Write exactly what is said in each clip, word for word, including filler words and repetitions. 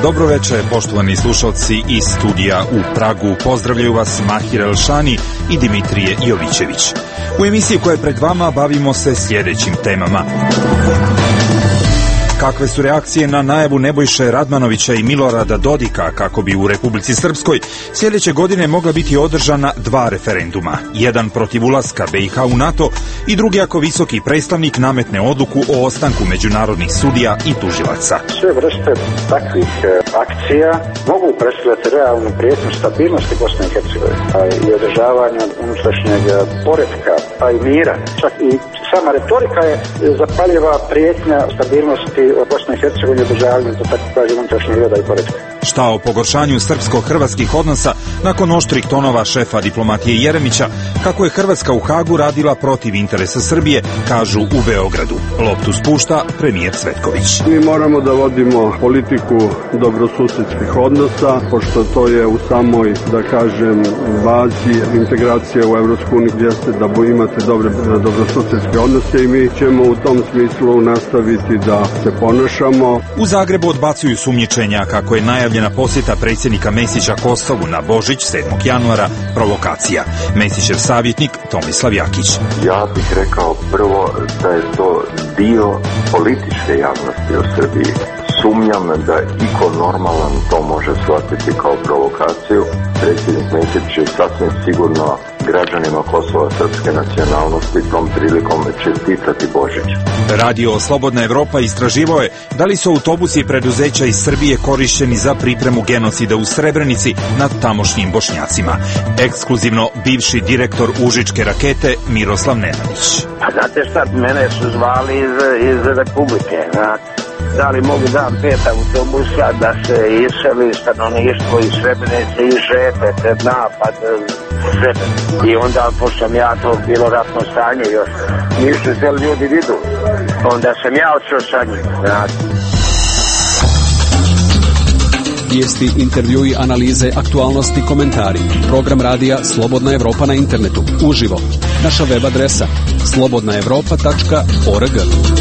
Dobro večer, poštovani slušalci iz studija u Pragu. Pozdravljaju vas Mahir Elšani i Dimitrije Jovićević. U emisiji koja je pred vama bavimo se sljedećim temama. Kakve su reakcije na najavu Nebojše Radmanovića i Milorada Dodika kako bi u Republici Srpskoj sljedeće godine mogla biti održana dva referenduma. Jedan protiv ulaska B i H u NATO i drugi ako visoki predstavnik nametne odluku o ostanku međunarodnih sudija i tužilaca. Sve vrste takvih akcija mogu predstavljati realnu prijetnju stabilnosti Bosne i Hercegovine, pa i održavanja unutrašnjeg poretka, pa i mira. Čak i sama retorika je zapaljiva prijetnja stabilnosti od Bosne i Hercegovine, održavanja, to tako kaže, unutrašnjeg reda i poretka. Šta o pogoršanju srpsko-hrvatskih odnosa nakon oštrih tonova šefa diplomatije Jeremića, kako je Hrvatska u Hagu radila protiv interesa Srbije, kažu u Beogradu. Loptu spušta premijer Cvetković. Mi moramo da vodimo politiku dobrosusedskih odnosa, pošto to je u samoj, da kažem, bazi integracije u Evropsku uniju, jeste da imate dobre dobrosusedske odnose i mi ćemo u tom smislu nastaviti da se ponašamo. U Zagrebu odbacuju sumnjičenja kako je najavljena posjeta predsjednika Mesića Kosovu na Božić sedmog januara provokacija. Mesićev savjetnik Tomislav Jakić. Ja bih rekao prvo da je to dio političke javnosti u Srbiji. Sumnjam da iko normalan to može shvatiti kao provokaciju. Predsjednik Mesić će sasvim sigurno građanima Kosova srpske nacionalnosti tom prilikom čestitati Božić. Radio Slobodna Evropa istraživao je da li su autobusi preduzeća iz Srbije korišćeni za pripremu genocida u Srebrenici nad tamošnjim Bošnjacima. Ekskluzivno bivši direktor Užičke rakete Miroslav Nenadić. A znate šta, mene su zvali iz, iz Republike, znate. Da li mogu dan pet autobusa da se iseli stanovništvo iz Srebrenice i Žepe, pred napad Srebrenice. I onda, pošto sam ja to bilo ratno stanje još, nisu se ljudi vidu. Onda sam ja odšao sa njim, znate. Vijesti, intervjui, analize, aktualnosti, komentari. Program radija Slobodna Evropa na internetu. Uživo. Naša web adresa slobodna evropa tačka org.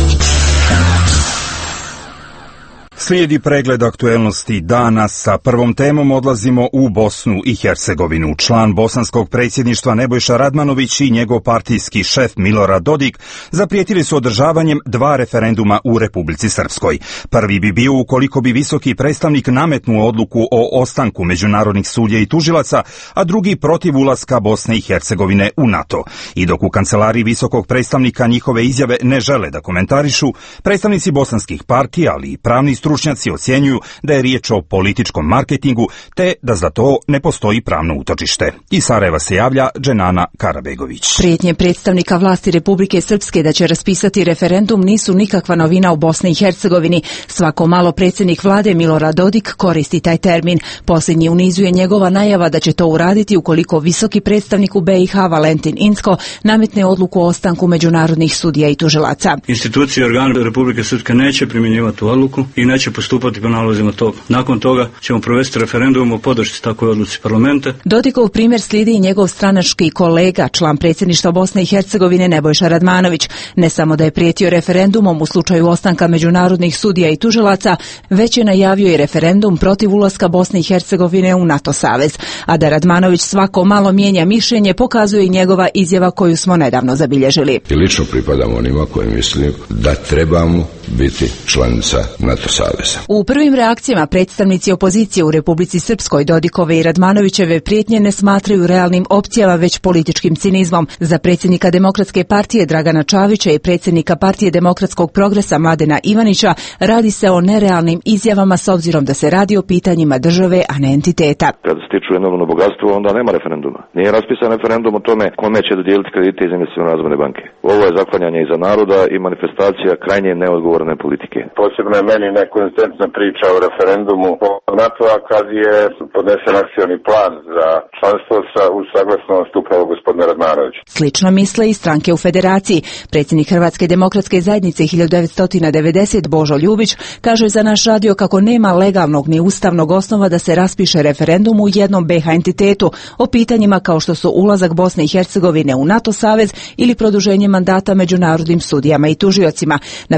Slijedi pregled aktuelnosti dana. Sa prvom temom odlazimo u Bosnu i Hercegovinu. Član bosanskog predsjedništva Nebojša Radmanović i njegov partijski šef Milorad Dodik zaprijetili su održavanjem dva referenduma u Republici Srpskoj. Prvi bi bio ukoliko bi visoki predstavnik nametnuo odluku o ostanku međunarodnih sudija i tužilaca, a drugi protiv ulaska Bosne i Hercegovine u NATO. I dok u kancelariji visokog predstavnika njihove izjave ne žele da komentarišu, predstavnici bosanskih partija, ali i pravni stručnjaci ocjenjuju da je riječ o političkom marketingu, te da za to ne postoji pravno utočište. Iz Sarajeva se javlja Dženana Karabegović. Prijetnje predstavnika vlasti Republike Srpske da će raspisati referendum nisu nikakva novina u Bosni i Hercegovini. Svako malo predsjednik vlade Milorad Dodik koristi taj termin. Posljednji u nizu je njegova najava da će to uraditi ukoliko visoki predstavnik u B i H Valentin Incko nametne odluku o ostanku međunarodnih sudija i tužilaca. Institucije i organe Republike Srpske neće primjenjivati tu odluku i neće postupati po nalozima toga. Nakon toga ćemo provesti referendum o podršci takvoj odluci parlamenta. Dodikov primjer slijedi i njegov stranački kolega, član predsjedništva Bosne i Hercegovine Nebojša Radmanović. Ne samo da je prijetio referendumom u slučaju ostanka međunarodnih sudija i tužilaca, već je najavio i referendum protiv ulaska Bosne i Hercegovine u NATO savez. A da Radmanović svako malo mijenja mišljenje pokazuje i njegova izjava koju smo nedavno zabilježili. I lično pripadam onima koji mislim da trebamo biti članica NATO saveza. U prvim reakcijama predstavnici opozicije u Republici Srpskoj Dodikove i Radmanovićeve prijetnje ne smatraju realnim opcijama, već političkim cinizmom. Za predsjednika Demokratske partije Dragana Čavića i predsjednika Partije demokratskog progresa Mladena Ivanića radi se o nerealnim izjavama s obzirom da se radi o pitanjima države, a ne entiteta. Kada stiču enormno bogatstvo, onda nema referenduma. Nije raspisan referendum o tome kome će dodijeliti kredite iz Investicione razvojne banke. Ovo je zaklanjanje iza naroda i manifestacija krajnje neodgovorne politike. Posebno je meni nekonzistentna priča o referendumu o NATO-a kad je podnesen akcioni plan za članstvo sa uz saglasnost upravo gospodina Radmanovića. Slično misle i stranke u federaciji. Predsjednik Hrvatske demokratske zajednice hiljadu devetsto devedeset Božo Ljubić kaže za naš radio kako nema legalnog ni ustavnog osnova da se raspiše referendum u jednom B H entitetu o pitanjima kao što su ulazak Bosne i Hercegovine u NATO savez ili produženje mandata međunarodnim sudijama i tužiocima. Na pitanje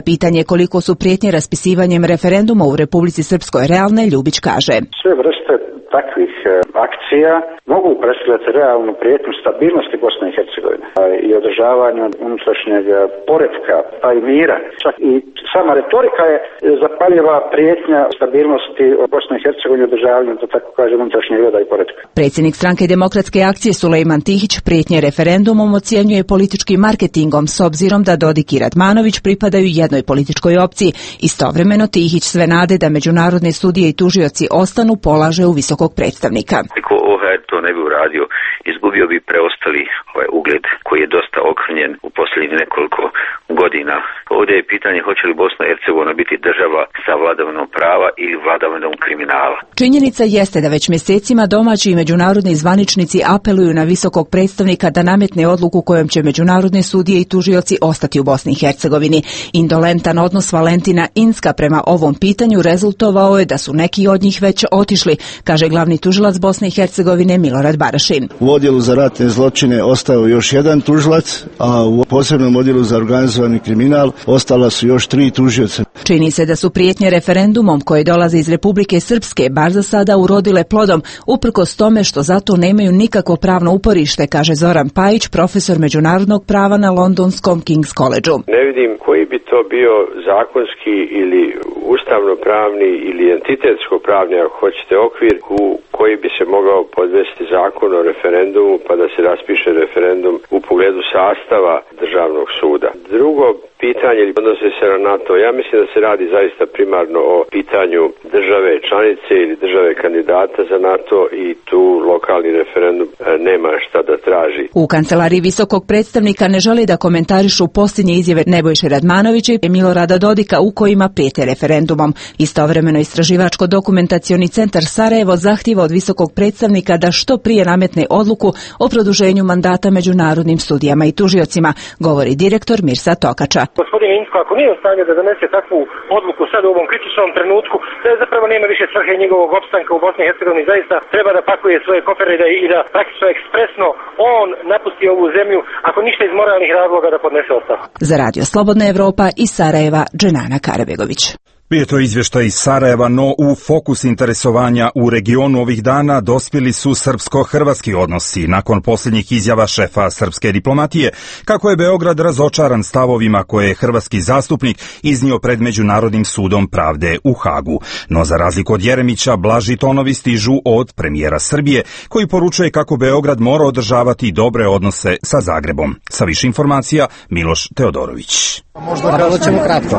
koliko su prijetnje raspisivanjem referenduma u Republici Srpskoj realne, Ljubić kaže. Sve vrste takvih akcija mogu predstavljati realnu prijetnju stabilnosti Bosne i Hercegovine i održavanju unutrašnjeg poretka pa i mira. Čak i sama retorika je zapaljiva prijetnja stabilnosti Bosne i Hercegovine i održavanju, da tako kažem, unutrašnjeg reda i poretka. Predsjednik Stranke demokratske akcije Sulejman Tihić prijetnje referendumom ocjenjuje političkim marketingom s obzirom da Dodik i Radmanović pripadaju jednoj političkoj opciji. Istovremeno Tihić sve nade da međunarodne sudije i tužioci ostanu polaže u visokog predstavnika. Ako O H R to ne bi uradio, izgubio bi preostali ovaj ugled koji je dosta okrnjen u posljednjih nekoliko godina. Ovdje je pitanje hoće li Bosna i Hercegovina biti država sa vladavinom prava ili vladavinom kriminala. Činjenica jeste da već mjesecima domaći i međunarodni zvaničnici apeluju na visokog predstavnika da nametne odluku kojom će međunarodne sudije i tužioci ostati u Bosni i Hercegovini. Indolentan odnos Valentina Inzka prema ovom pitanju rezultovao je da su neki od njih već otišli, kaže glavni tužilac Bosne i Hercegovine Milorad Barašin. U odjelu za ratne zločine ostao još jedan tužilac, a u posebnom odjelu za organizovani kriminal ostala su još tri tužioca. Čini se da su prijetnje referendumom koje dolaze iz Republike Srpske bar za sada urodile plodom, uprkos tome što zato nemaju nikakvo pravno uporište, kaže Zoran Pajić, profesor međunarodnog prava na londonskom King's Collegeu. Ne vidim koji bi to bio zakonski ili ustavno-pravni ili entitetsko-pravni, ako hoćete, okvir u koji bi se mogao podvesti zakon o referendumu pa da se raspiše referendum u pogledu sastava državnog suda. Drugo pitanje odnosi se na NATO. Ja mislim da se radi zaista primarno o pitanju države članice ili države kandidata za NATO i tu lokalni referendum nema šta da traži. U kancelariji visokog predstavnika ne želi da komentarišu posljednje izjave Nebojše Radmanovića i Milorada Dodika u kojima prijete referendumom. Istovremeno Istraživačko-dokumentacioni centar Sarajevo zahtijeva od visokog predstavnika da što prije nametne odluku o produženju mandata međunarodnim sudijama i tužiocima, govori direktor Mirsa Tokača. Gospodin Inzko, ako nije u stanju da donese takvu odluku sad u ovom kritičnom trenutku, da je zapravo nema više svrhe njegovog opstanka u Bosni i Hercegovini, zaista treba da pakuje svoje kofere da i da praktično ekspresno on napusti ovu zemlju, ako ništa iz moralnih razloga da podnese ostavku. Za Radio Slobodna Evropa iz Sarajeva, Dženana Karabegović. Bio je to izvještaj iz Sarajeva, no u fokus interesovanja u regionu ovih dana dospjeli su srpsko-hrvatski odnosi nakon posljednjih izjava šefa srpske diplomatije, kako je Beograd razočaran stavovima koje je hrvatski zastupnik iznio pred Međunarodnim sudom pravde u Hagu. No za razliku od Jeremića, blaži tonovi stižu od premijera Srbije, koji poručuje kako Beograd mora održavati dobre odnose sa Zagrebom. Sa više informacija, Miloš Teodorović. Možda ćemo kratko.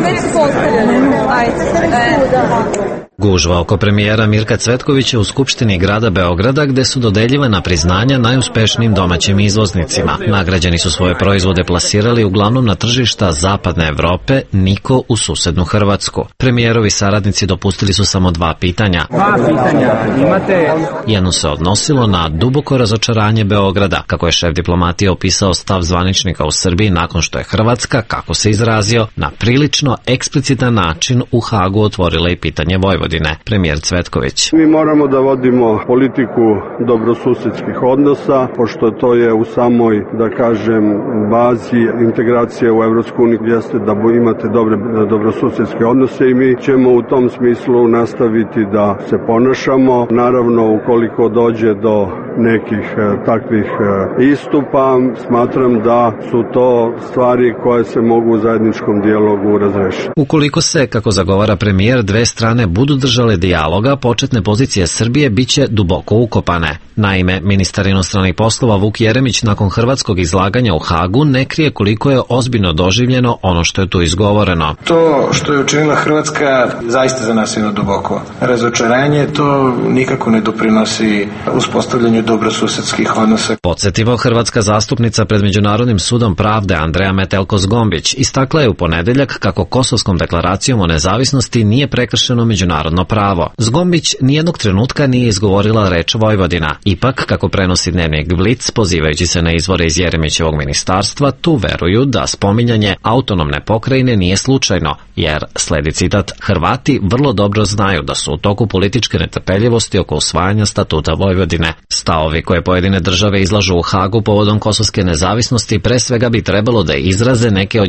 Gužva oko premijera Mirka Cvetkovića u Skupštini grada Beograda, gde su dodeljivana priznanja najuspešnijim domaćim izvoznicima. Nagrađeni su svoje proizvode plasirali uglavnom na tržišta zapadne Evrope, niko u susednu Hrvatsku. Premijerovi saradnici dopustili su samo dva pitanja. Dva pitanja imate. Jedno se odnosilo na duboko razočaranje Beograda, kako je šef diplomatije opisao stav zvaničnika u Srbiji nakon što je Hrvatska, kako se izrazio, na prilično eksplicitan način u Hagu otvorila i pitanje Vojvodine. Premijer Cvetković. Mi moramo da vodimo politiku dobrosusedskih odnosa, pošto to je u samoj, da kažem, bazi integracije u Evropsku uniju, jeste da imate dobre dobrosusedske odnose i mi ćemo u tom smislu nastaviti da se ponašamo. Naravno, ukoliko dođe do nekih takvih istupa, smatram da su to stvari koje se mogu u zajedničkom dijalogu razrešiti. Ukoliko se, kako zagovara premijer, dve strane budu držale dijaloga, početne pozicije Srbije biće duboko ukopane. Naime, ministar inostranih poslova Vuk Jeremić nakon hrvatskog izlaganja u Hagu ne krije koliko je ozbiljno doživljeno ono što je tu izgovoreno. To što je učinila Hrvatska zaista za nas jedno duboko razočaranje, to nikako ne doprinosi uspostavljanju dobrosusedskih odnosa. Podsjetimo, hrvatska zastupnica pred Međunarodnim sudom pravde Andreja Metelko-Zgombić istakla je u ponedeljak kako Kosovskom deklaracijom o nezavisnosti nije prekršeno međunarodno pravo. Zgombić nijednog trenutka nije izgovorila reč Vojvodina. Ipak, kako prenosi dnevnik Blic, pozivajući se na izvore iz Jeremićevog ministarstva, tu veruju da spominjanje autonomne pokrajine nije slučajno, jer, sledi citat, Hrvati vrlo dobro znaju da su u toku političke netrpeljivosti oko usvajanja statuta Vojvodine. Stavovi koje pojedine države izlažu u Hagu povodom kosovske nezavisnosti pre svega bi trebalo da izraze neke od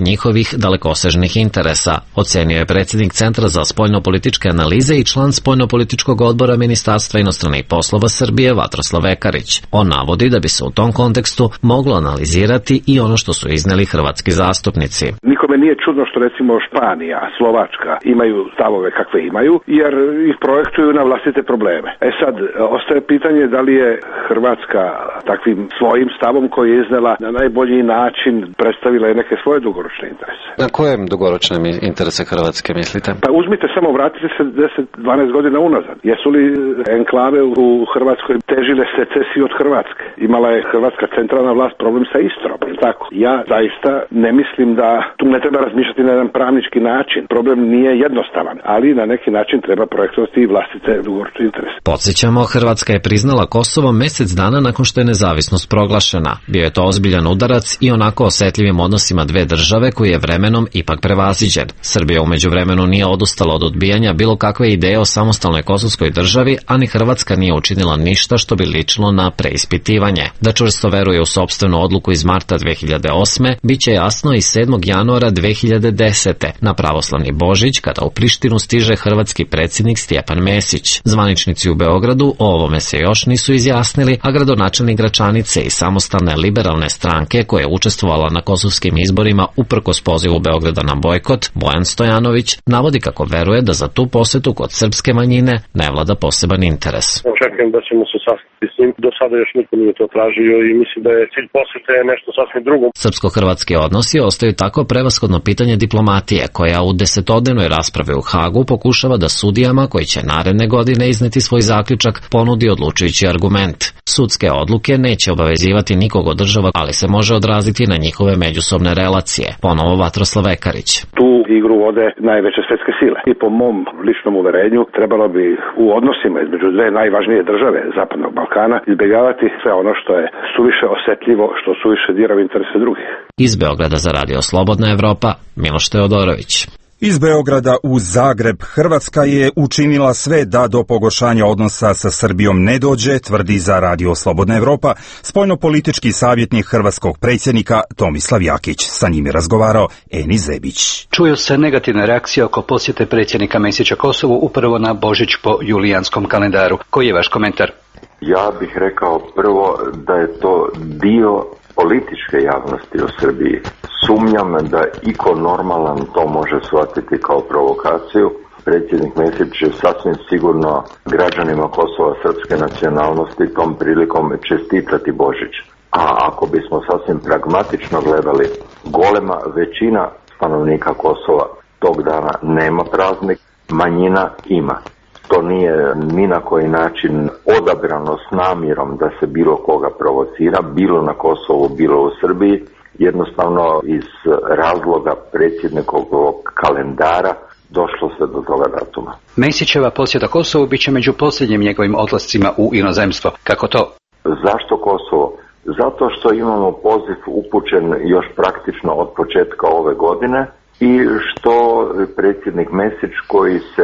od njihovih dalekosežnih interesa, ocenio je predsjednik Centra za spoljnopolitičke analize i član spoljnopolitičkog odbora Ministarstva inostranih poslova Srbije Vatroslav Ekarić. On navodi da bi se u tom kontekstu moglo analizirati i ono što su izneli hrvatski zastupnici. Nikome nije čudno što recimo Španija, Slovačka imaju stavove kakve imaju, jer ih projektuju na vlastite probleme. E sad, ostaje pitanje da li je Hrvatska takvim svojim stavom koji je iznela na najbolji način predstavila i neke svoje dugoročne interese. Na kojem dugoročne interese Hrvatske mislite? Pa uzmite samo, vratite se deset do dvanaest godina unazad. Jesu li enklave u Hrvatskoj težile secesiju od Hrvatske? Imala je Hrvatska centralna vlast problem sa Istrom, tako? Ja zaista ne mislim da tu ne treba razmišljati na jedan pravnički način. Problem nije jednostavan, ali na neki način treba projektovati i vlastite dugoročne interese. Podsjećamo, Hrvatska je priznala Kosovo mjesec dana nakon što je nezavisnost proglašena. Bio je to ozbiljan udarac i onako osjetljivim odnosima dve države koji je vremenom ipak prevaziđen. Srbija u međuvremenu nije odustala od odbijanja bilo kakve ideje o samostalnoj kosovskoj državi, a ni Hrvatska nije učinila ništa što bi ličilo na preispitivanje. Da čvrsto veruje u sopstvenu odluku iz marta dve hiljade osme bit će jasno i sedmog januara dve hiljade desete na pravoslavni Božić, kada u Prištinu stiže hrvatski predsjednik Stjepan Mesić. Zvaničnici u Beogradu o ovome se još nisu izjasnili, a gradonačelnik Gračanice i samostalne liberalne stranke koja je učestvovala na kosovskim izborima uprkos pozivu Beograda na bojkot, Bojan Stojanović, navodi kako veruje da za tu posjetu kod srpske manjine ne vlada poseban interes. Očekujem da ćemo se sastati s njim. Do sada još niko nije to tražio i mislim da je cilj posjete nešto sasvim drugo. Srpsko-hrvatski odnosi ostaju tako prevashodno pitanje diplomatije, koja u desetodnevnoj raspravi u Hagu pokušava da sudijama koji će naredne godine izneti svoj zaključak ponudi odlučujući argument. Sudske odluke neće obavezivati nikog od država, ali se može odraziti na njihove međusobne relacije. Ponovo Vatroslav Ekarić. Tu igru vode najveće svjetske sile i po mom ličnom uverenju trebalo bi u odnosima između dve najvažnije države Zapadnog Balkana izbjegavati sve ono što je suviše osjetljivo, što suviše dira u interese drugih. Iz Beograda za Radio Slobodna Evropa, Miloš Teodorović. Iz Beograda u Zagreb Hrvatska je učinila sve da do pogoršanja odnosa sa Srbijom ne dođe, tvrdi za Radio Slobodna Evropa spoljnopolitički savjetnik hrvatskog predsjednika Tomislav Jakić. Sa njim je razgovarao Eni Zebić. Čuju se negativne reakcije oko posjete predsjednika Mesića Kosovu upravo na Božić po julijanskom kalendaru. Koji je vaš komentar? Ja bih rekao prvo da je to dio političke javnosti u Srbiji. Sumnjam da iko normalan to može shvatiti kao provokaciju. Predsjednik Mesić će sasvim sigurno građanima Kosova srpske nacionalnosti tom prilikom čestitati Božić. A ako bismo sasvim pragmatično gledali, golema većina stanovnika Kosova tog dana nema praznik, manjina ima. To nije ni na koji način odabrano s namjerom da se bilo koga provocira, bilo na Kosovu, bilo u Srbiji, jednostavno iz razloga predsjednikovog kalendara došlo se do toga datuma. Mesićeva posjeta Kosovu bit će među posljednjim njegovim odlascima u inozemstvo. Kako to? Zašto Kosovo? Zato što imamo poziv upućen još praktično od početka ove godine i što predsjednik Mesić, koji se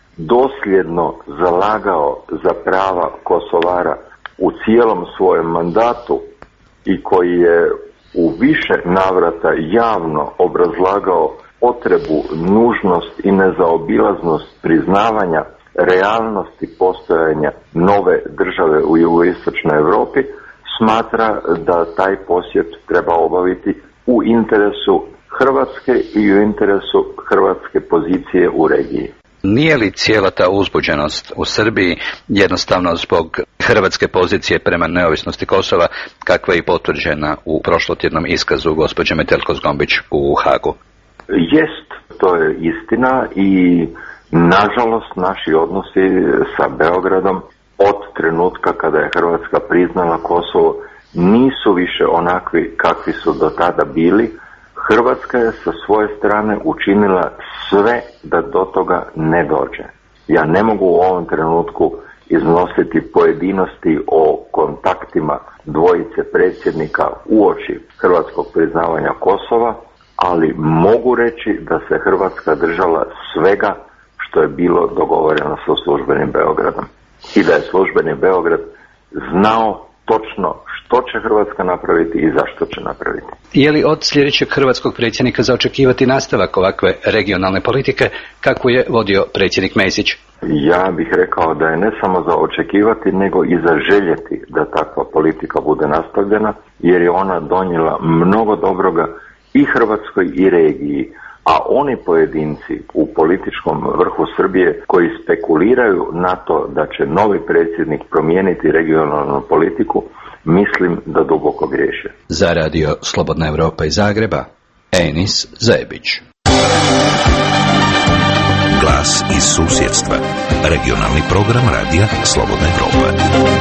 dosljedno zalagao za prava Kosovara u cijelom svojem mandatu i koji je u više navrata javno obrazlagao potrebu, nužnost i nezaobilaznost priznavanja realnosti postojanja nove države u jugoistočnoj Europi, smatra da taj posjet treba obaviti u interesu Hrvatske i u interesu hrvatske pozicije u regiji. Nije li cijela ta uzbuđenost u Srbiji jednostavno zbog hrvatske pozicije prema neovisnosti Kosova, kakva je i potvrđena u prošlotjednom iskazu gospođe Metelko-Zgombić u Hagu? Jest, to je istina i nažalost naši odnosi sa Beogradom od trenutka kada je Hrvatska priznala Kosovo nisu više onakvi kakvi su do tada bili. Hrvatska je sa svoje strane učinila sve da do toga ne dođe. Ja ne mogu u ovom trenutku iznositi pojedinosti o kontaktima dvojice predsjednika uoči hrvatskog priznavanja Kosova, ali mogu reći da se Hrvatska držala svega što je bilo dogovoreno sa službenim Beogradom. I da je službeni Beograd znao točno što će Hrvatska napraviti i zašto će napraviti. Je li od sljedećeg hrvatskog predsjednika za očekivati nastavak ovakve regionalne politike kakvu je vodio predsjednik Mesić? Ja bih rekao da je ne samo za očekivati, nego i za željeti da takva politika bude nastavljena, jer je ona donijela mnogo dobroga i Hrvatskoj i regiji, a oni pojedinci u političkom vrhu Srbije koji spekuliraju na to da će novi predsjednik promijeniti regionalnu politiku, mislim da duboko griješe. Za radio Slobodna Evropa iz Zagreba, Enis Zebić. Glas iz susjedstva. Regionalni program radija Slobodna Evropa.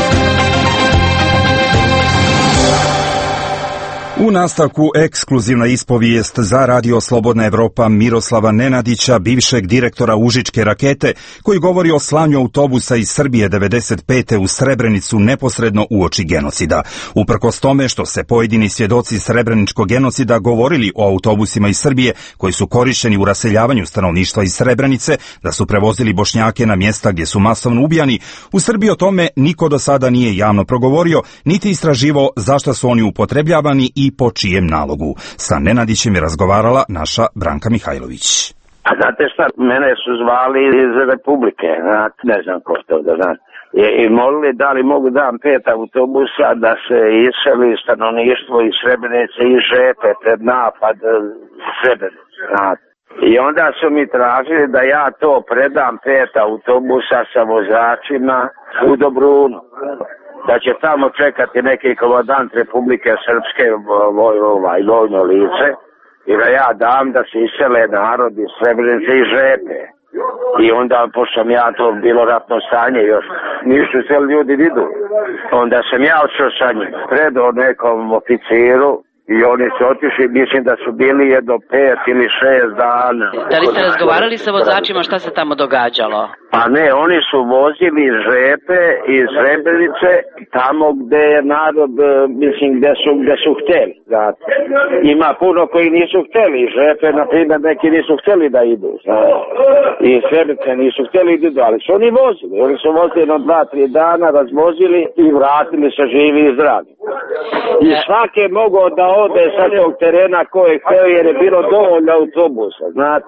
U nastavku ekskluzivna ispovijest za radio Slobodna Evropa Miroslava Nenadića, bivšeg direktora Užičke rakete, koji govori o slanju autobusa iz Srbije devedeset pete u Srebrenicu neposredno uoči genocida. Uprkos tome što se pojedini svjedoci srebreničkog genocida govorili o autobusima iz Srbije koji su korišteni u raseljavanju stanovništva iz Srebrenice, da su prevozili Bošnjake na mjesta gdje su masovno ubijani, u Srbiji o tome niko do sada nije javno progovorio, niti istraživao zašto su oni upotrebljavani i po čijem nalogu. Sa Nenadićem je razgovarala naša Branka Mihajlović. A znate šta, mene su zvali iz Republike, ne znam ko to da znam, i molili da li mogu dan pet autobusa da se iseli stanovništvo iz Srebrenice i Žepe pred napad Srebrenice. I onda su mi tražili da ja to predam pet autobusa sa vozačima u Dobrunu, da će tamo čekati neki komandant Republike Srpske ovaj, vojno lice i da ja dam da se isele narod iz Srebrenice i Žepe. I onda, pošto sam ja to bilo ratno stanje još, nisu se ljudi vidu. Onda sam ja odšao sa njim, predao nekom oficiru i oni su otišli, mislim da su bili jedno pet ili šest dana. Da li ste razgovarali sa vozačima šta se tamo događalo? Pa ne, oni su vozili iz Žepe, iz Srebrenice, tamo gde je narod, mislim, gde su, gde su hteli. Znate. Ima puno koji nisu hteli. Iz Žepe, na primjer, neki nisu hteli da idu. Znate. I iz Srebrenice nisu hteli da idu, ali su oni vozili. Oni su vozili jedno dva, tri dana, razvozili i vratili se živi i zdravi. I svaki je mogao da ode sa tog terena koje hteo, jer je bilo dovoljno autobusa. Znate.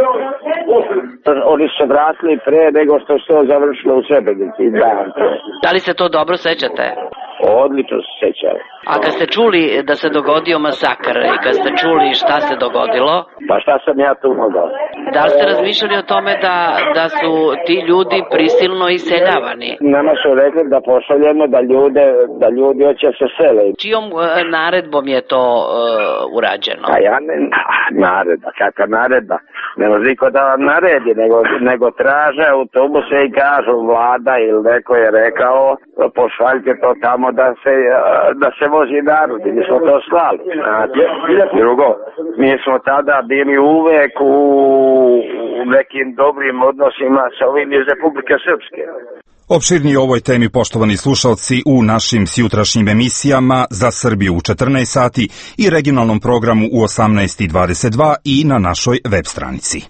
Oni su vratili pre nego što se to završilo u Srebrenici. Da. Da li se to dobro sećate? Odlično se sećam. A kad ste čuli da se dogodio masakr i kad ste čuli šta se dogodilo? Pa šta sam ja tu mogao? Da li ste razmišljali o tome da, da su ti ljudi prisilno iseljavani? Nama su rekli da pošaljemo da ljude, da ljudi hoće se sele. Čijom uh, naredbom je to uh, urađeno? A ja ne, naredba, kakva naredba? Ne može niko da vam naredi, nego, nego traže autobuse i kažu vlada ili neko je rekao pošaljite to tamo da se, da se vozi narod i mi smo to slali. Drugo, mi smo tada bili uvek u, u nekim dobrim odnosima sa ovim iz Republike Srpske. Opširnije o ovoj temi, poštovani slušalci, u našim sjutrašnjim emisijama Za Srbiju u četrnaest sati i regionalnom programu u osamnaest i dvadeset dva i na našoj web stranici.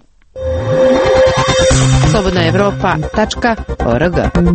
slobodna evropa tačka org.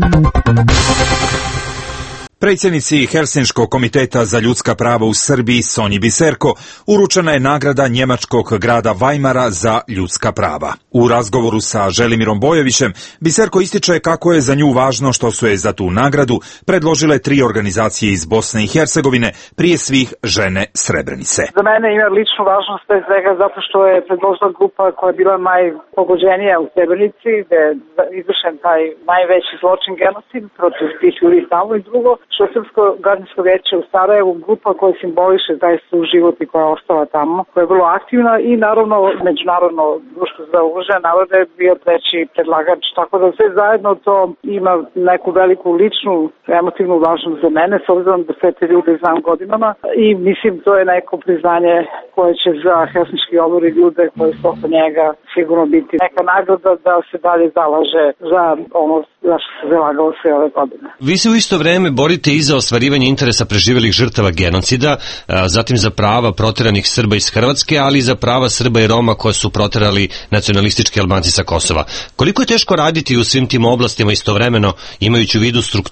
Predsjednici Helsinškog komiteta za ljudska prava u Srbiji Sonji Biserko uručena je nagrada njemačkog grada Weimara za ljudska prava. U razgovoru sa Želimirom Bojovićem Biserko ističe kako je za nju važno što su je za tu nagradu predložile tri organizacije iz Bosne i Hercegovine, prije svih žene Srebrenice. Za mene ima ličnu važnost pre svega zato što je predložila grupa koja je bila najpogođenija u Srebrenici, gde je izvršen taj najveći zločin genocid protiv tih ljudi tamo, i drugo što je Srpsko gardijsko vijeće u Sarajevu grupa koja simboliše taj suživot i koja je ostala tamo, koja je vrlo aktivna, i naravno međunarodno društvo za ugrožene narode je bio treći predlagač, tako da sve zajedno to ima neku veliku ličnu emotivnu važnost za mene, s obzirom da sve te ljude znam godinama, i mislim to je neko priznanje koje će za Helsinški odbor i ljude koji su oko njega sigurno biti neka nagrada da se dalje zalaže za ono za što se zalagalo sve ove godine. Vi se u isto vreme borite i za ostvarivanje interesa preživelih žrtava genocida, zatim za prava proteranih Srba iz Hrvatske, ali i za prava Srba i Roma koje su proterali nacionalistički Albanci sa Kosova. Koliko je teško raditi u svim tim oblastima istovremeno, imajući u vidu strukture i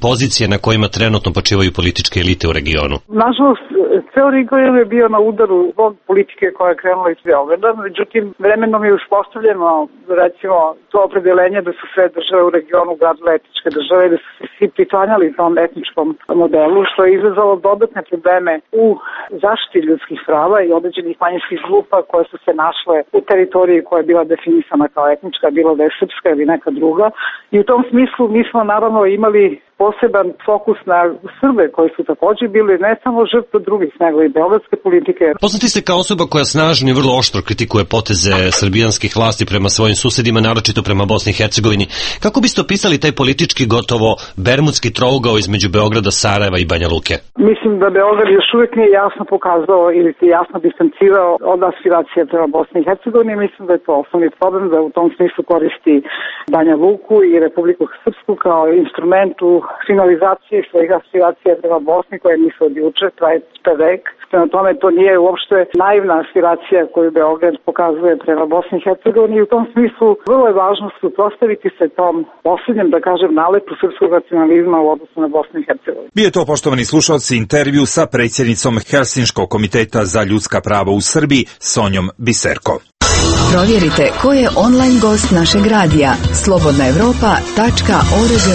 pozicije na kojima trenutno počivaju političke elite u regionu? Nažalost, ceo region je bio na udaru zbog politike koja je krenula iz Beograda, međutim, vremenom je uspostavljeno, recimo, to opredelenje da su sve države u regionu gradile etničke države, da su se svi priklanjali tom etničkom modelu, što je izazvalo dodatne probleme u zaštiti ljudskih prava i određenih manjinskih grupa koje su se našle u teritoriji koja je bila definisana kao etnička, bilo da je srpska ili neka druga. I u tom smislu mi smo naravno imali poseban fokus na Srbe koji su također bili ne samo žrtve drugih, nego i beogradske politike. Poznati ste kao osoba koja snažno i vrlo oštro kritikuje poteze srbijanskih vlasti prema svojim susedima, naročito prema Bosni i Hercegovini. Kako biste opisali taj politički gotovo bermudski trougao između Beograda, Sarajeva i Banja Luke? Mislim da Beograd još uvijek nije jasno pokazao ili se jasno distancirao od aspiracije prema Bosni i Hercegovini. Mislim da je to osnovni problem, da u tom smislu koristi Banja Luku i Republiku Srpsku kao instrumentu finalizacije svojih aspiracija prema Bosni koje nisu od juče, traje vek. Prema tome, to nije uopšte naivna aspiracija koju Beograd pokazuje prema Bosni i Hercegovini i u tom smislu vrlo je važno suprotstaviti se tom posljednjem, da kažem, nalepu srpskog nacionalizma u odnosu na Bosnu i Hercegovinu. Bio je to, poštovani slušalci, intervju sa predsjednicom Helsinškog komiteta za ljudska prava u Srbiji, Sonjom Biserko. Provjerite ko je online gost našeg radija slobodna evropa tačka org.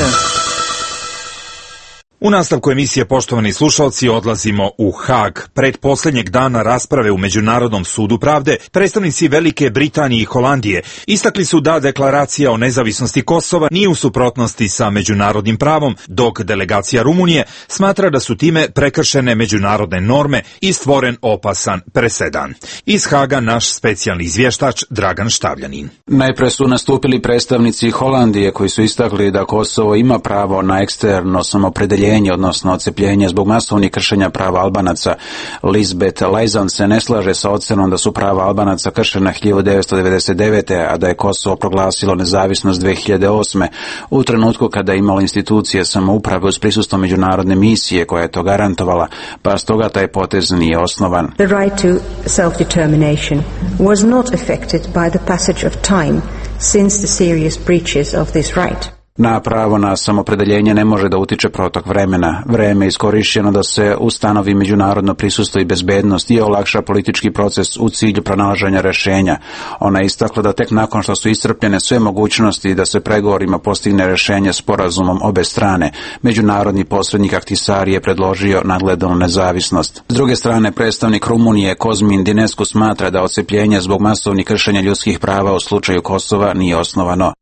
U nastavku emisije, poštovani slušalci, odlazimo u Hag. Pred posljednjeg dana rasprave u Međunarodnom sudu pravde, predstavnici Velike Britanije i Holandije istakli su da deklaracija o nezavisnosti Kosova nije u suprotnosti sa međunarodnim pravom, dok delegacija Rumunije smatra da su time prekršene međunarodne norme i stvoren opasan presedan. Iz Haga naš specijalni izvještač Dragan Štavljanin. Najpre su nastupili predstavnici Holandije koji su istakli da Kosovo ima pravo na eksterno samopredeljenje, odnosno odcepljenje zbog masovnih kršenja prava Albanaca. Lisbeth Lajzan se ne slaže sa ocenom da su prava Albanaca kršena hiljadu devetsto devedeset devete. a da je Kosovo proglasilo nezavisnost dve hiljade osme. u trenutku kada je imalo institucije samouprave uz prisustvo međunarodne misije koja je to garantovala, pa stoga taj potez nije osnovan. The right to self-determination was not affected by the passage of time since the serious breaches of this right. Na pravo na samopredeljenje ne može da utiče protok vremena. Vreme je iskorišćeno da se ustanovi međunarodno prisustvo i bezbednost i olakša politički proces u cilju pronalaženja rešenja. Ona je istakla da tek nakon što su iscrpljene sve mogućnosti da se pregovorima postigne rešenje sporazumom obe strane, međunarodni posrednik Ahtisari je predložio nadgledanu nezavisnost. S druge strane, predstavnik Rumunije Kozmin Dinescu smatra da odcepljenje zbog masovnih kršenja ljudskih prava u slučaju Kosova nije osnovano.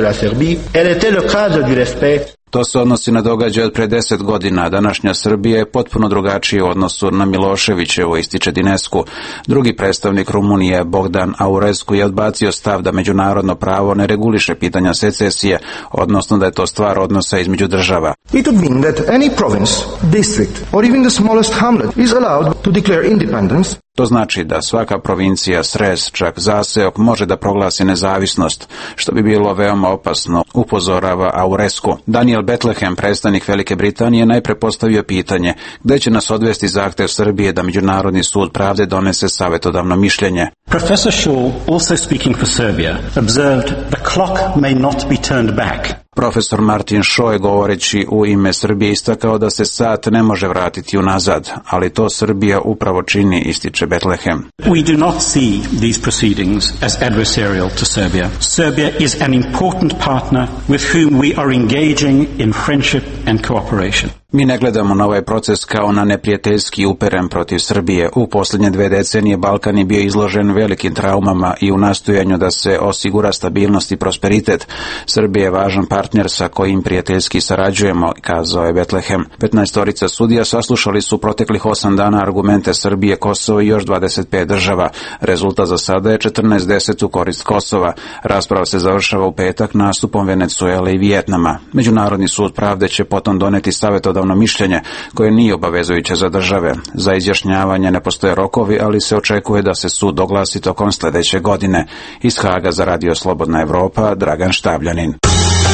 To se odnosi na događaj od pre deset godina. Današnja Srbija je potpuno drugačija u odnosu na Miloševićevo, ističe Dinescu. Drugi predstavnik Rumunije, Bogdan Aurescu, je odbacio stav da međunarodno pravo ne reguliše pitanja secesije, odnosno da je to stvar odnosa između država. It would mean that any province, district or even the smallest hamlet is allowed to declare independence. To znači da svaka provincija, srez, čak zaseok može da proglasi nezavisnost, što bi bilo veoma opasno, upozorava Aurescu. Daniel Bethlehem, predstavnik Velike Britanije, najpre postavio pitanje gde će nas odvesti zahtev Srbije da Međunarodni sud pravde donese savjetodavno mišljenje. Professor Shaw, also speaking for Serbia, observed the clock may not be turned back. Profesor Martin Shaw je govoreći u ime Srbije istakao da se sat ne može vratiti unazad, ali to Srbija upravo čini, ističe Bethlehem. We do not see these proceedings as adversarial to Serbia. Serbia is an important partner with whom we are engaging in friendship and cooperation. Mi ne gledamo na ovaj proces kao na neprijateljski uperen protiv Srbije. U posljednje dve decenije Balkan je bio izložen velikim traumama i u nastojanju da se osigura stabilnost i prosperitet. Srbija je važan partner sa kojim prijateljski sarađujemo, kazao je Bethlehem. petnaestorica sudija saslušali su proteklih osam dana argumente Srbije, Kosova i još dvadeset pet država. Rezultat za sada je četrnaest deset u korist Kosova. Rasprava se završava u petak nastupom Venecuele i Vijetnama. Međunarodni sud pravde će potom doneti savjetodavno mišljenje koje nije obavezujuće za države. Za izjašnjavanje ne postoje rokovi, ali se očekuje da se sud oglasi tokom sljedeće godine. Iz Haga za Radio Slobodna Evropa, Dragan Štavljanin.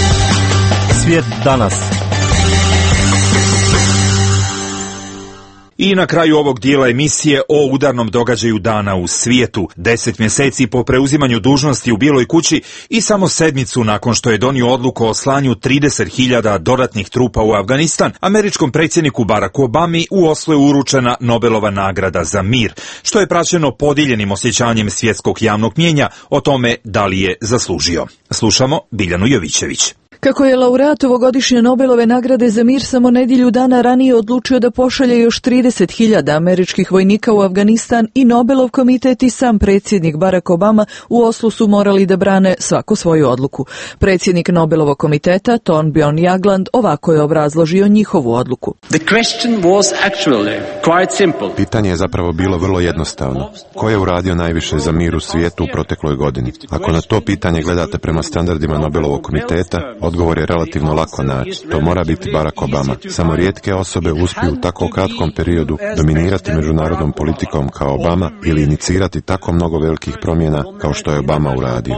Svijet danas. I na kraju ovog dijela emisije o udarnom događaju dana u svijetu. Deset mjeseci po preuzimanju dužnosti u Bijeloj kući i samo sedmicu nakon što je donio odluku o slanju trideset hiljada dodatnih trupa u Afganistan, američkom predsjedniku Baracku Obami u Oslu je uručena Nobelova nagrada za mir, što je praćeno podijeljenim osjećanjem svjetskog javnog mnijenja o tome da li je zaslužio. Slušamo Biljanu Jovićević. Kako je laureat ovogodišnje Nobelove nagrade za mir samo nedjelju dana ranije odlučio da pošalje još trideset hiljada američkih vojnika u Afganistan, i Nobelov komitet i sam predsjednik Barack Obama u Oslu su morali da brane svaku svoju odluku. Predsjednik Nobelovog komiteta Thorbjørn Jagland ovako je obrazložio njihovu odluku. The question was actually quite simple. Pitanje je zapravo bilo vrlo jednostavno. Ko je uradio najviše za mir u svijetu u protekloj godini? Ako na to pitanje gledate prema standardima Nobelovog komiteta, odgovor je relativno lako naći. To mora biti Barack Obama. Samo rijetke osobe uspiju u tako kratkom periodu dominirati međunarodnom politikom kao Obama ili inicirati tako mnogo velikih promjena kao što je Obama uradio.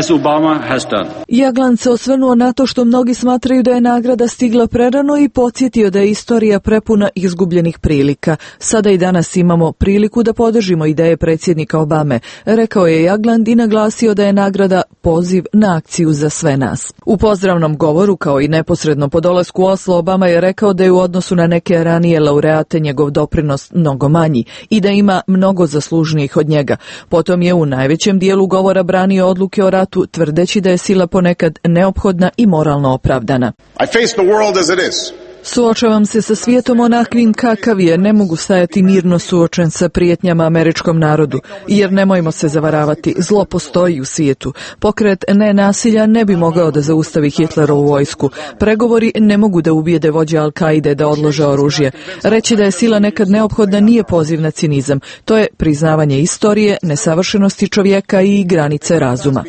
Jagland se osvrnuo na to što mnogi smatraju da je nagrada stigla prerano i podsjetio da je istorija prepuna izgubljenih prilika. Sada i danas imamo priliku da podržimo ideje predsjednika Obame, rekao je Jagland i naglasio da je nagrada poziv na akciju za sve nas. U pozdravnom govoru, kao i neposredno po dolasku u Oslo, Obama je rekao da je u odnosu na neke ranije laureate njegov doprinos mnogo manji i da ima mnogo zaslužnijih od njega. Potom je u najvećem dijelu govora branio odluke o ratu, tvrdeći da je sila ponekad neophodna i moralno opravdana. I face the world as it is. Suočavam se sa svijetom onakvim kakav je, ne mogu stajati mirno suočen sa prijetnjama američkom narodu, jer nemojmo se zavaravati, zlo postoji u svijetu. Pokret nenasilja ne bi mogao da zaustavi Hitlerovu vojsku. Pregovori ne mogu da ubijede vođe Al-Kaide da odlože oružje. Reći da je sila nekad neophodna nije poziv na cinizam. To je priznavanje istorije, nesavršenosti čovjeka i granice razuma.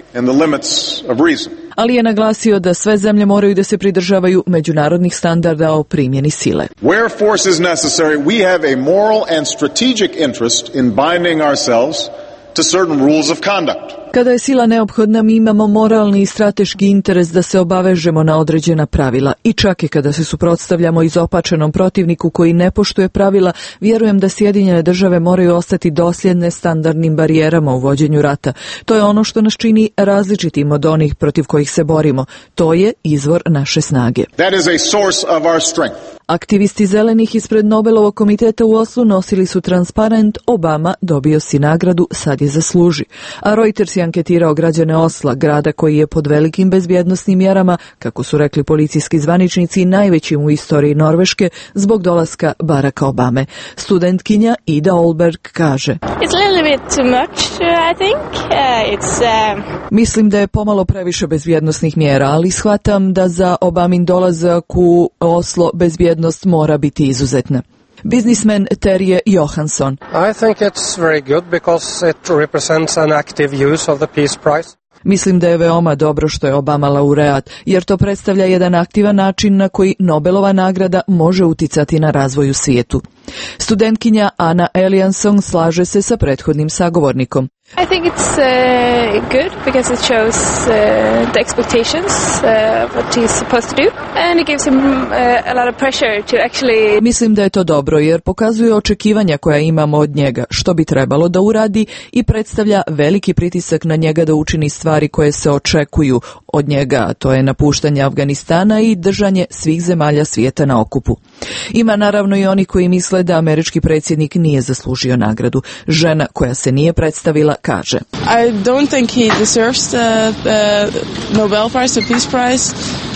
Ali je naglasio da sve zemlje moraju da se pridržavaju međunarodnih standarda o primjeni sile. Where force is necessary, we have a moral and strategic interest in binding ourselves to certain rules of conduct. Kada je sila neophodna, mi imamo moralni i strateški interes da se obavežemo na određena pravila. I čak i kada se suprotstavljamo izopačenom protivniku koji ne poštuje pravila, vjerujem da Sjedinjene države moraju ostati dosljedne standardnim barijerama u vođenju rata. To je ono što nas čini različitim od onih protiv kojih se borimo. To je izvor naše snage. That is a source of our strength. Aktivisti zelenih ispred Nobelovog komiteta u Oslu nosili su transparent Obama dobio si nagradu, sad je zasluži. A Reuters je anketirao građane Osla, grada koji je pod velikim bezbjednosnim mjerama, kako su rekli policijski zvaničnici, najvećim u istoriji Norveške zbog dolaska Baracka Obame. Studentkinja Ida Olberg kaže: It's a little bit too much, I think. Uh, it's, uh... Mislim da je pomalo previše bezbjednosnih mjera, ali shvatam da za Obamin dolazak u Oslo bezbjednost mora biti izuzetna. Biznismen Terje Johansson: I think it's very good because it represents an active use of the Peace Prize. Mislim da je veoma dobro što je Obama laureat, jer to predstavlja jedan aktivan način na koji Nobelova nagrada može uticati na razvoj u svijetu. Studentkinja Anna Eliasson slaže se sa prethodnim sagovornikom. I think it's uh, good because it shows uh, the expectations uh, what he's supposed to do and it gives him uh, a lot of pressure to actually. Mislim da je to dobro jer pokazuje očekivanja koja imamo od njega, što bi trebalo da uradi, i predstavlja veliki pritisak na njega da učini stvari koje se očekuju od njega, a to je napuštanje Afganistana i držanje svih zemalja svijeta na okupu. Ima naravno i oni koji misle da američki predsjednik nije zaslužio nagradu. Žena koja se nije predstavila kaže: I don't think he deserves the, the Nobel Prize, the Peace Prize,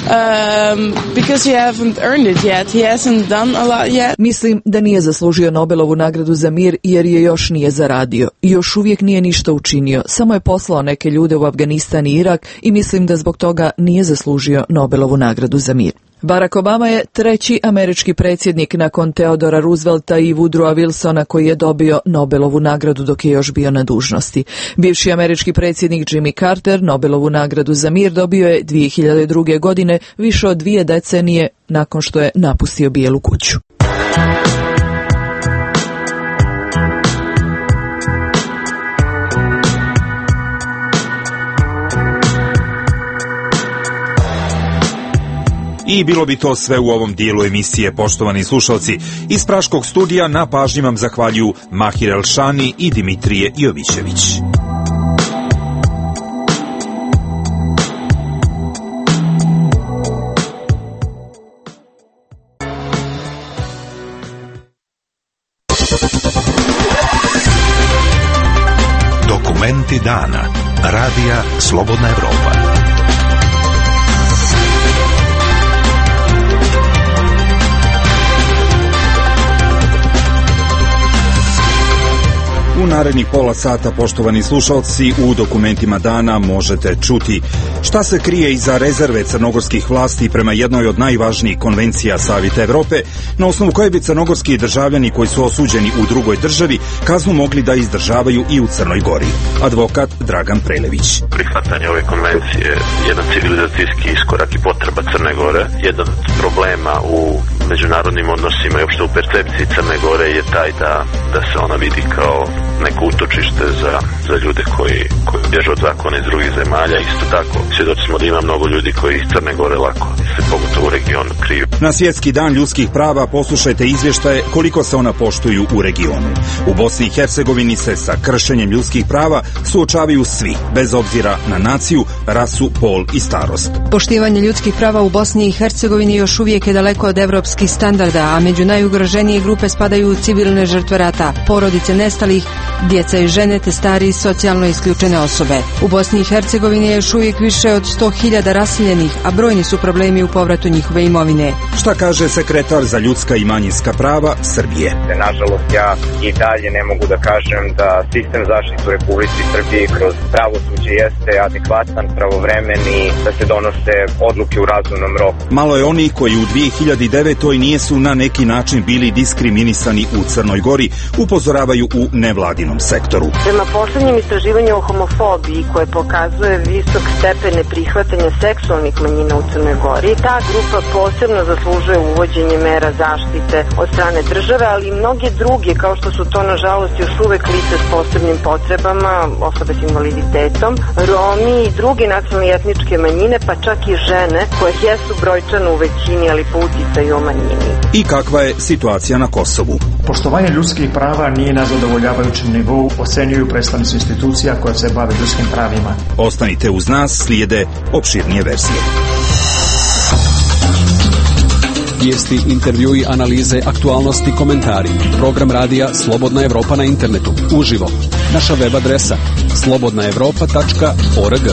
um, because he haven't earned it yet. He hasn't done a lot yet. Mislim da nije zaslužio Nobelovu nagradu za mir jer je još nije zaradio. Još uvijek nije ništa učinio. Samo je poslao neke ljude u Afganistan i Irak i mislim da zbog toga nije zaslužio Nobelovu nagradu za mir. Barack Obama je treći američki predsjednik nakon Theodora Roosevelta i Woodrowa Wilsona koji je dobio Nobelovu nagradu dok je još bio na dužnosti. Bivši američki predsjednik Jimmy Carter Nobelovu nagradu za mir dobio je dvije hiljade druge. godine, više od dvije decenije nakon što je napustio Bijelu kuću. I bilo bi to sve u ovom dijelu emisije, poštovani slušalci. Iz Praškog studija na pažnji vam zahvaljuju Mahir Elšani i Dimitrije Jovićević. Dokumenti dana. Radija Slobodna Evropa. U narednih pola sata, poštovani slušalci, u dokumentima dana možete čuti šta se krije iza rezerve crnogorskih vlasti prema jednoj od najvažnijih konvencija Savjeta Evrope, na osnovu koje bi crnogorski državljani koji su osuđeni u drugoj državi kaznu mogli da izdržavaju i u Crnoj Gori. Advokat Dragan Prelević. Prihvatanje ove konvencije je jedan civilizacijski iskorak i potreba Crne Gore. Jedan od problema u međunarodnim odnosima i uopšte u percepciji Crne Gore je taj da, da se ona vidi kao neko utočište za, za ljude koji, koji bježe od zakona iz drugih zemalja. Isto tako, svjedoci smo da ima mnogo ljudi koji iz Crne Gore lako se pogotovo u regionu kriju. Na Svjetski dan ljudskih prava poslušajte izvještaje koliko se ona poštuju u regionu. U Bosni i Hercegovini se sa kršenjem ljudskih prava suočavaju svi, bez obzira na naciju, rasu, pol i starost. Poštivanje ljudskih prava u Bosni i Hercegovini još uvijek je daleko od evropskih standarda, a među najugroženije grupe spadaju civilne žrtve rata, porodice nestalih, djeca i žene te stari socijalno isključene osobe. U Bosni i Hercegovini je još uvijek više od sto hiljada raseljenih, a brojni su problemi u povratu njihove imovine. Šta kaže sekretar za ljudska i manjinska prava Srbije? Nažalost, ja i dalje ne mogu da kažem da sistem zaštite u Republici Srbiji kroz pravosuđe jeste adekvatan, pravovremeni, da se donose odluke u razumnom roku. Malo je onih koji u dvije hiljade devetoj nijesu na neki način bili diskriminisani u Crnoj Gori, upozoravaju u nevladinom sektoru. Prema posljednjem istraživanju o homofobiji koje pokazuje visok stepen neprihvatanja seksualnih manjina u Crnoj Gori, ta grupa posebno zaslužuje uvođenje mera zaštite od strane države, ali i mnoge druge, kao što su to nažalost još uvek lice s posebnim potrebama, osobe s invaliditetom, Romi i druge nacionalne i etničke manjine, pa čak i žene koje jesu brojčano u većini, ali po uticaju o manjini. I kakva je situacija na Kosovu? Poštovanje ljudskih prava nije na zadovoljavajućem nivou, ocenjuju predstavnici institucija koja se bave ljudskim pravima. Ostanite uz nas, slijede opširnije verzije. Vijesti, intervjui, analize, aktualnosti, komentari. Program radija Slobodna Evropa na internetu. Uživo. Naša web adresa slobodna evropa tačka org.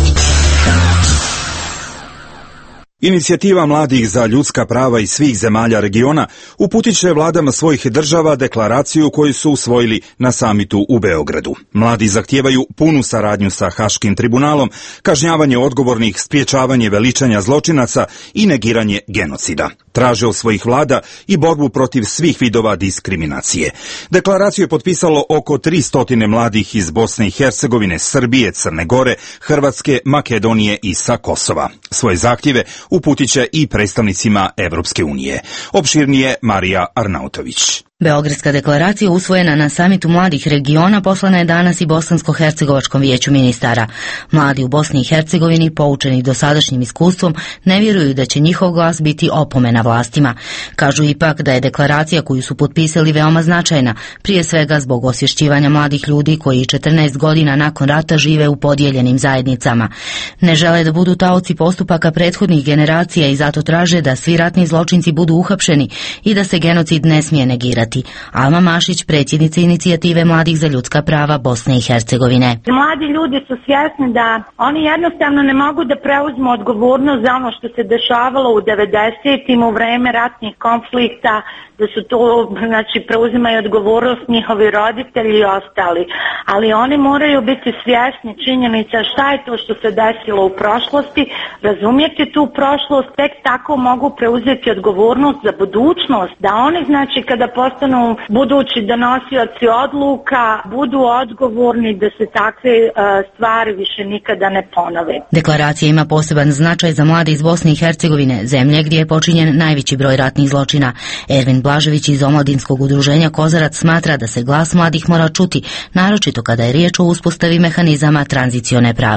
Inicijativa mladih za ljudska prava iz svih zemalja regiona uputit će vladama svojih država deklaraciju koju su usvojili na samitu u Beogradu. Mladi zahtijevaju punu saradnju sa Haškim tribunalom, kažnjavanje odgovornih, spriječavanje veličanja zločinaca i negiranje genocida. Traže od svojih vlada i borbu protiv svih vidova diskriminacije. Deklaraciju je potpisalo oko tristo mladih iz Bosne i Hercegovine, Srbije, Crne Gore, Hrvatske, Makedonije i sa Kosova. Svoje zahtjeve uputit će i predstavnicima Evropske unije. Opširnije Marija Arnautović. Beogradska deklaracija usvojena na samitu mladih regiona poslana je danas i Bosansko-hercegovačkom vijeću ministara. Mladi u Bosni i Hercegovini, poučeni dosadašnjim iskustvom, ne vjeruju da će njihov glas biti opomena vlastima. Kažu ipak da je deklaracija koju su potpisali veoma značajna, prije svega zbog osvješćivanja mladih ljudi koji četrnaest godina nakon rata žive u podijeljenim zajednicama. Ne žele da budu taoci postupaka prethodnih generacija i zato traže da svi ratni zločinci budu uhapšeni i da se genocid ne smije negirati. Alma Mašić, predsjednica inicijative Mladih za ljudska prava Bosne i Hercegovine. Mladi ljudi su svjesni da oni jednostavno ne mogu da preuzmu odgovornost za ono što se dešavalo u devedesetim u vreme ratnih konflikta, da su to, znači, preuzimaju odgovornost njihovi roditelji i ostali. Ali oni moraju biti svjesni činjenica šta je to što se desilo u prošlosti, razumjeti tu prošlost, tek tako mogu preuzeti odgovornost za budućnost, da oni, znači, kada postanu budući donosioci odluka, budu odgovorni da se takve uh, stvari više nikada ne ponove. Deklaracija ima poseban značaj za mlade iz Bosne i Hercegovine, zemlje gdje je počinjen najveći broj ratnih zločina. Ervin Blažević iz omladinskog udruženja Kozarac smatra da se glas mladih mora čuti, naročito kada je riječ o uspostavi mehanizama tranzicione pravde.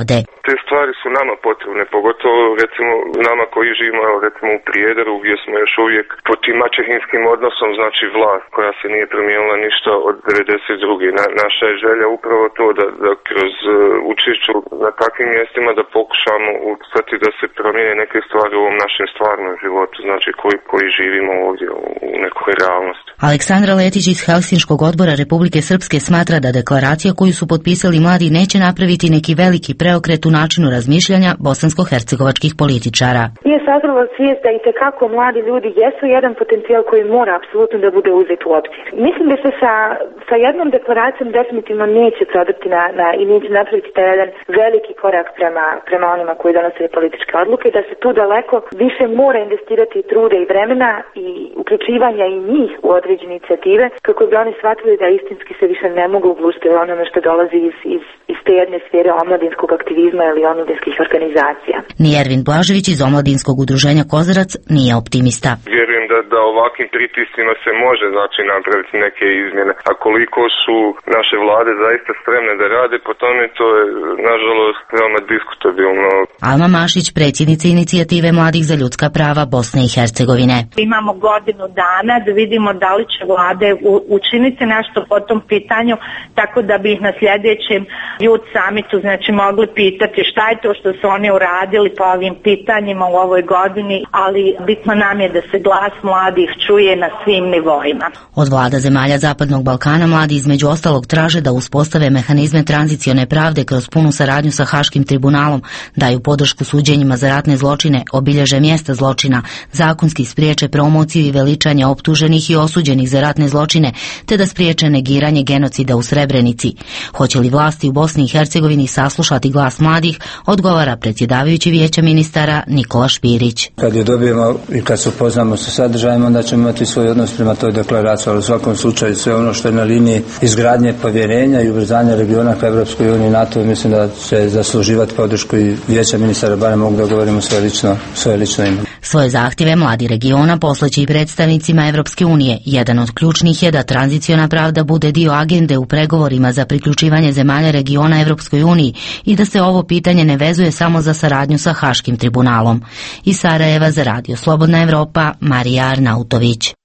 Te stvari su nama potrebne, pogotovo recimo nama koji živimo recimo u Prijedoru gdje smo još uvijek pod tim maćehinskim odnosom, znači vlast koja se nije promijenila ništa od devedeset druge. Na, naša je želja upravo to da, da kroz uh, učešću na takvim mjestima da pokušamo utjecati da se promijene neke stvari u ovom našem stvarnom životu, znači koji, koji živimo ovdje u, u nekoj realnosti. Aleksandra Letić iz Helsinškog odbora Republike Srpske smatra da deklaracija koju su potpisali mladi neće napraviti neki veliki preokret u načinu razmišljanja bosansko-hercegovačkih političara. Nije sazrela svijest da itekako mladi ljudi jesu jedan potencijal koji mora apsolutno da bude uzet u obzir. Mislim da se sa, sa jednom deklaracijom definitivno neće prodati na, na, i neće napraviti taj jedan veliki korak prema, prema onima koji donose političke odluke, da se tu daleko više mora investirati truda i vremena i uključivanja i njih u određene inicijative kako bi oni shvatili da istinski se više ne mogu uglušiti onome što dolazi iz, iz, iz te jedne sfere omladinskog aktivizma ili omladinskih organizacija. Ni Ervin Blažević iz omladinskog udruženja Kozarac nije optimista. Vjerujem da, da ovakvim pritiscima se može znači napraviti neke izmjene, a koliko su naše vlade zaista spremne da rade po tome, to je nažalost veoma diskutabilno. Alma Mašić, predsjednica inicijative Mladih za ljudska prava Bosne i Hercegovine. Imamo godinu dana da vidimo da li će vlade učiniti nešto po tom pitanju, tako da bi ih na sljedećem Youth Summitu znači mogli pitati šta je to što su oni uradili po ovim pitanjima u ovoj godini, ali bitno nam je da se glas mladih čuje na svim nivoima. Od vlada zemalja Zapadnog Balkana mladi između ostalog traže da uspostave mehanizme tranzicione pravde kroz punu saradnju sa Haškim tribunalom, daju podršku suđenjima za ratne zločine, obilježe mjesta zločina, zakonski spriječe promociju i veličanje optuženih i osuđenih za ratne zločine, te da spriječe negiranje genocida u Srebrenici. Hoće li vlasti u Bosni i Hercegovini saslušati glas mladih, odgovara predsjedavajući vijeća ministara Nikola Špirić. Kad je dobijemo i kad se upoznamo sa sadržajem, onda ćemo imati svoj odnos prema toj deklaraciji, ali u svakom slučaju sve ono što je na liniji izgradnje povjerenja i ubrzanja regiona ka Evropskoj uniji i NATO, mislim da će zasluživati podršku i vijeća ministara, barem mogu da govorimo svoje lično, svoje lično ime. Svoje zahtjeve mladi regiona poslaće i predstavnicima Evropske unije. Jedan od ključnih je da tranziciona pravda bude dio agende u pregovorima za priključivanje zemalja regiona Evropskoj uniji i da se ovo pitanje ne vezuje samo za saradnju sa Haškim tribunalom. Iz Sarajeva za Radio Slobodna Evropa, Marija Arnautović.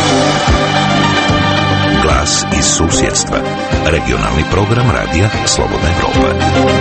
Glas iz susjedstva. Regionalni program Radija Slobodna Evropa.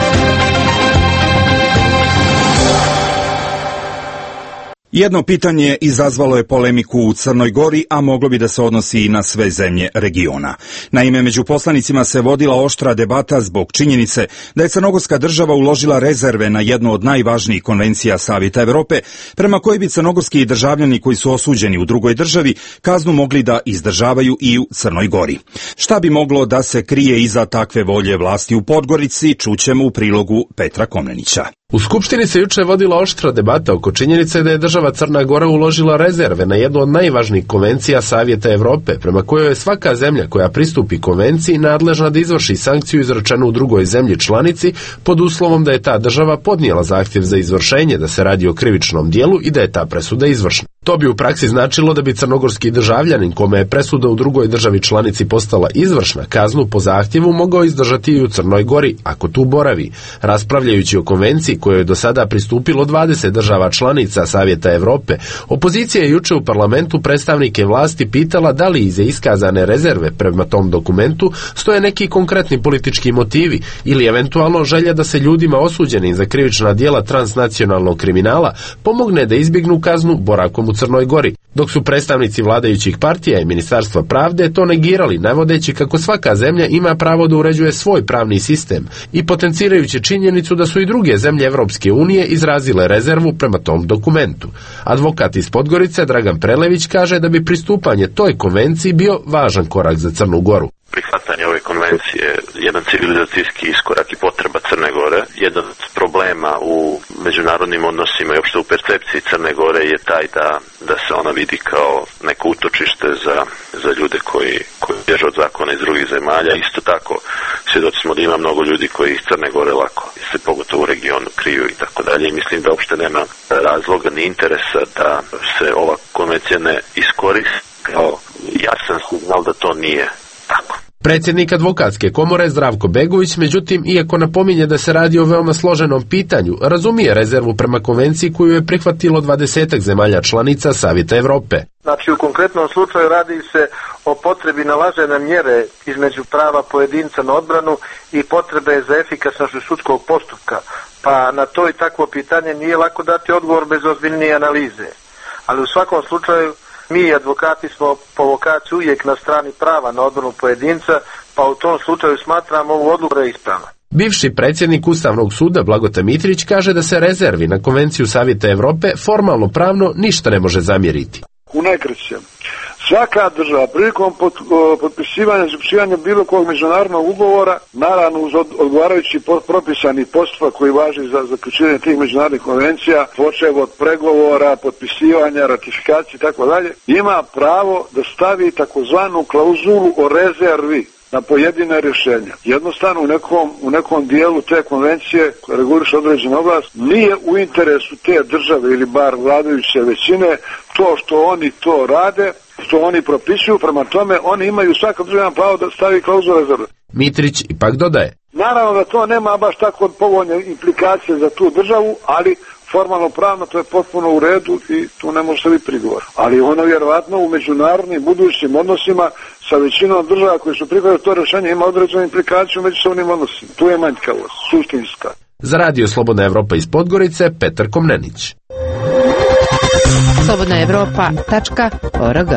Jedno pitanje izazvalo je polemiku u Crnoj Gori, a moglo bi da se odnosi i na sve zemlje regiona. Naime, među poslanicima se vodila oštra debata zbog činjenice da je crnogorska država uložila rezerve na jednu od najvažnijih konvencija Savjeta Evrope, prema kojoj bi crnogorski državljani koji su osuđeni u drugoj državi kaznu mogli da izdržavaju i u Crnoj Gori. Šta bi moglo da se krije iza takve volje vlasti u Podgorici, čućemo u prilogu Petra Komnenića. U Skupštini se juče vodila oštra debata oko činjenice da je država Crna Gora uložila rezerve na jednu od najvažnijih konvencija Savjeta Evrope, prema kojoj je svaka zemlja koja pristupi konvenciji nadležna da izvrši sankciju izrečenu u drugoj zemlji članici pod uslovom da je ta država podnijela zahtjev za izvršenje, da se radi o krivičnom dijelu i da je ta presuda izvršna. To bi u praksi značilo da bi crnogorski državljanin kome je presuda u drugoj državi članici postala izvršna, kaznu po zahtjevu mogao izdržati i u Crnoj Gori, ako tu boravi. Raspravljajući o konvenciji kojoj je do sada pristupilo dvadeset država članica Savjeta Evrope, opozicija je juče u parlamentu predstavnike vlasti pitala da li iza iskazane rezerve prema tom dokumentu stoje neki konkretni politički motivi ili eventualno želja da se ljudima osuđenim za krivična djela transnacionalnog kriminala pomogne da izbjegnu kaznu boravkom u Crnoj Gori, dok su predstavnici vladajućih partija i Ministarstva pravde to negirali, navodeći kako svaka zemlja ima pravo da uređuje svoj pravni sistem i potencirajući činjenicu da su i druge zemlje Evropske unije izrazile rezervu prema tom dokumentu. Advokat iz Podgorice Dragan Prelević kaže da bi pristupanje toj konvenciji bio važan korak za Crnu Goru. Prihvatanje ove konvencije je jedan civilizacijski iskorak i potreba Crne Gore. Jedan od problema u međunarodnim odnosima i uopšte u percepciji Crne Gore je taj da, da se ona vidi kao neko utočište za, za ljude koji, koji bježe od zakona iz drugih zemalja. Isto tako svjedoci smo da ima mnogo ljudi koji iz Crne Gore lako se pogotovo u regionu kriju i tako dalje. I mislim da uopšte nema razloga ni interesa da se ova konvencija ne iskoristi kao jasan signal da to nije tako. Predsjednik advokatske komore Zdravko Begović, međutim, iako napominje da se radi o veoma složenom pitanju, razumije rezervu prema konvenciji koju je prihvatilo dvadesetak zemalja članica Savjeta Europe. Znači, u konkretnom slučaju radi se o potrebi nalaženja mjere između prava pojedinca na odbranu i potrebe za efikasnošću sudskog postupka, pa na to i takvo pitanje nije lako dati odgovor bez ozbiljnije analize. Ali u svakom slučaju mi advokati smo po vokaciji uvijek na strani prava na odbranu pojedinca, pa u tom slučaju smatramo ovu odluku ispravna. Bivši predsjednik Ustavnog suda Blagoje Mitrić kaže da se rezervi na Konvenciju Savjeta Europe formalno pravno ništa ne može zamjeriti. U najkraćem, svaka država prilikom pot, o, potpisivanja i zaključivanja bilo kog međunarodnog ugovora, naravno uz od, odgovarajući pot, propisani postupak koji važi za zaključivanje tih međunarodnih konvencija, počev od pregovora, potpisivanja, ratifikacije i tako dalje, ima pravo da stavi takozvanu klauzulu o rezervi na pojedine rješenja. Jednostavno u nekom, u nekom dijelu te konvencije koja reguliše određen oblast nije u interesu te države ili bar vladajuće većine to što oni to rade, što oni propisuju, prema tome oni imaju svaka država pravo da stavi klauzulu rezerve. Mitrić ipak dodaje. Naravno da to nema baš tako povoljne implikacije za tu državu, ali formalno pravno to je potpuno u redu i tu ne može se biti prigovor. Ali ono vjerovatno u međunarodnim budućim odnosima sa većinom država koji su prihvatili to rješenje ima određenu implikaciju u međusobnim odnosima. Tu je manjkavost, suštinska. Za Radio Slobodna Evropa iz Podgorice, Petar Komnenić. slobodna evropa tačka org.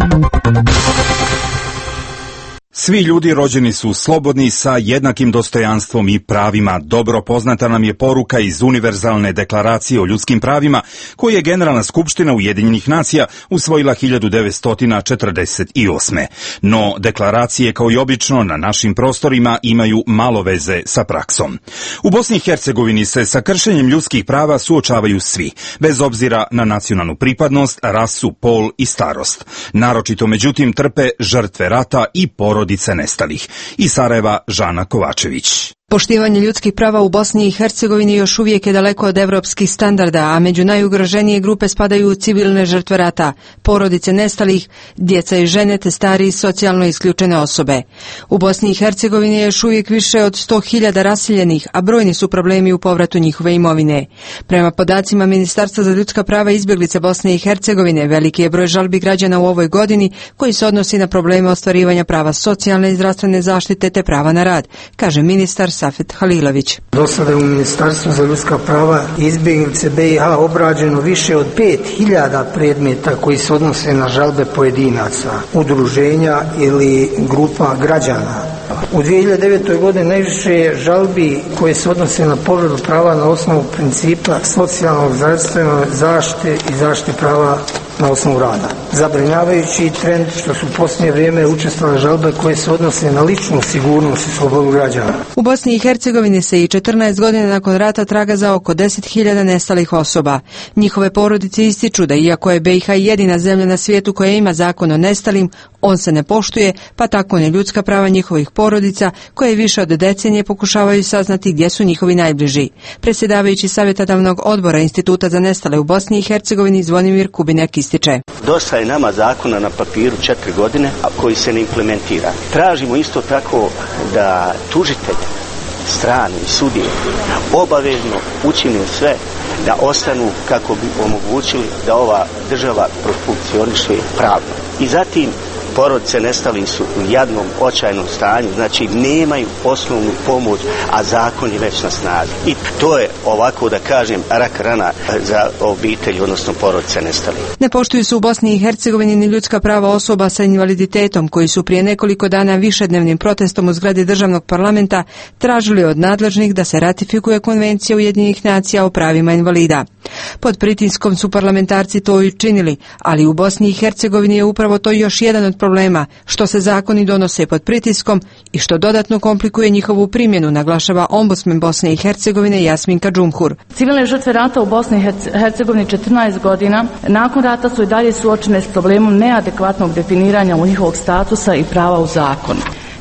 Svi ljudi rođeni su slobodni sa jednakim dostojanstvom i pravima. Dobro poznata nam je poruka iz Univerzalne deklaracije o ljudskim pravima, koju je Generalna skupština Ujedinjenih nacija usvojila hiljadu devetsto četrdeset osme. No, deklaracije kao i obično na našim prostorima imaju malo veze sa praksom. U Bosni i Hercegovini se sa kršenjem ljudskih prava suočavaju svi, bez obzira na nacionalnu pripadnost, rasu, pol i starost. Naročito, međutim, trpe žrtve rata i porodice nestalih. Iz Sarajeva, Žana Kovačević. Poštivanje ljudskih prava u Bosni i Hercegovini još uvijek je daleko od evropskih standarda, a među najugroženije grupe spadaju civilne žrtve rata, porodice nestalih, djeca i žene te stari socijalno isključene osobe. U Bosni i Hercegovini je još uvijek više od sto hiljada raseljenih, a brojni su problemi u povratu njihove imovine. Prema podacima Ministarstva za ljudska prava i izbjeglice Bosne i Hercegovine, veliki je broj žalbi građana u ovoj godini koji se odnosi na probleme ostvarivanja prava socijalne i zdravstvene zaštite te prava na rad, kaže ministar Safet Halilović. Do sada je u Ministarstvu za ljudska prava i izbjeglice B i H obrađeno više od pet hiljada predmeta koji se odnose na žalbe pojedinaca, udruženja ili grupa građana. U dvije hiljade devetoj. godini najviše je žalbi koje se odnose na povredu prava na osnovu principa socijalnog zdravstvene zaštite i zaštite prava na osnovu rada. Zabrinjavajući trend što su u posljednje vrijeme učestvovale žalbe koje se odnose na ličnu sigurnost i slobodu građana. U Bosni i Hercegovini se i četrnaest godina nakon rata traga za oko deset hiljada nestalih osoba. Njihove porodice ističu da iako je B i H jedina zemlja na svijetu koja ima zakon o nestalim, on se ne poštuje, pa tako ne ljudska prava njihovih porodica koje više od decenije pokušavaju saznati gdje su njihovi najbliži. Predsjedavajući savjetodavnog odbora Instituta za nestale u Bosni i Hercegovini Zvonimir Kubinek ističe. Dosta je nama zakona na papiru četiri godine, a koji se ne implementira. Tražimo isto tako da tužitelj, strani i sudije obavezno učine sve da ostanu kako bi omogućili da ova država profunkcioniše pravno. I zatim porodice nestali su u jadnom, očajnom stanju, znači nemaju osnovnu pomoć, a zakon je već na snazi. I to je, ovako da kažem, rak rana za obitelj, odnosno porodice nestali. Ne poštuju se u Bosni i Hercegovini ni ljudska prava osoba sa invaliditetom, koji su prije nekoliko dana višednevnim protestom u zgradi državnog parlamenta tražili od nadležnih da se ratifikuje Konvencija Ujedinjenih nacija o pravima invalida. Pod pritiskom su parlamentarci to i činili, ali u Bosni i Hercegovini je upravo to još jedan od problema, što se zakoni donose pod pritiskom i što dodatno komplikuje njihovu primjenu, naglašava ombudsman Bosne i Hercegovine Jasminka Džumhur. Civilne žrtve rata u Bosni i Hercegovini četrnaest godina nakon rata su i dalje suočene s problemom neadekvatnog definiranja njihovog statusa i prava u zakonu.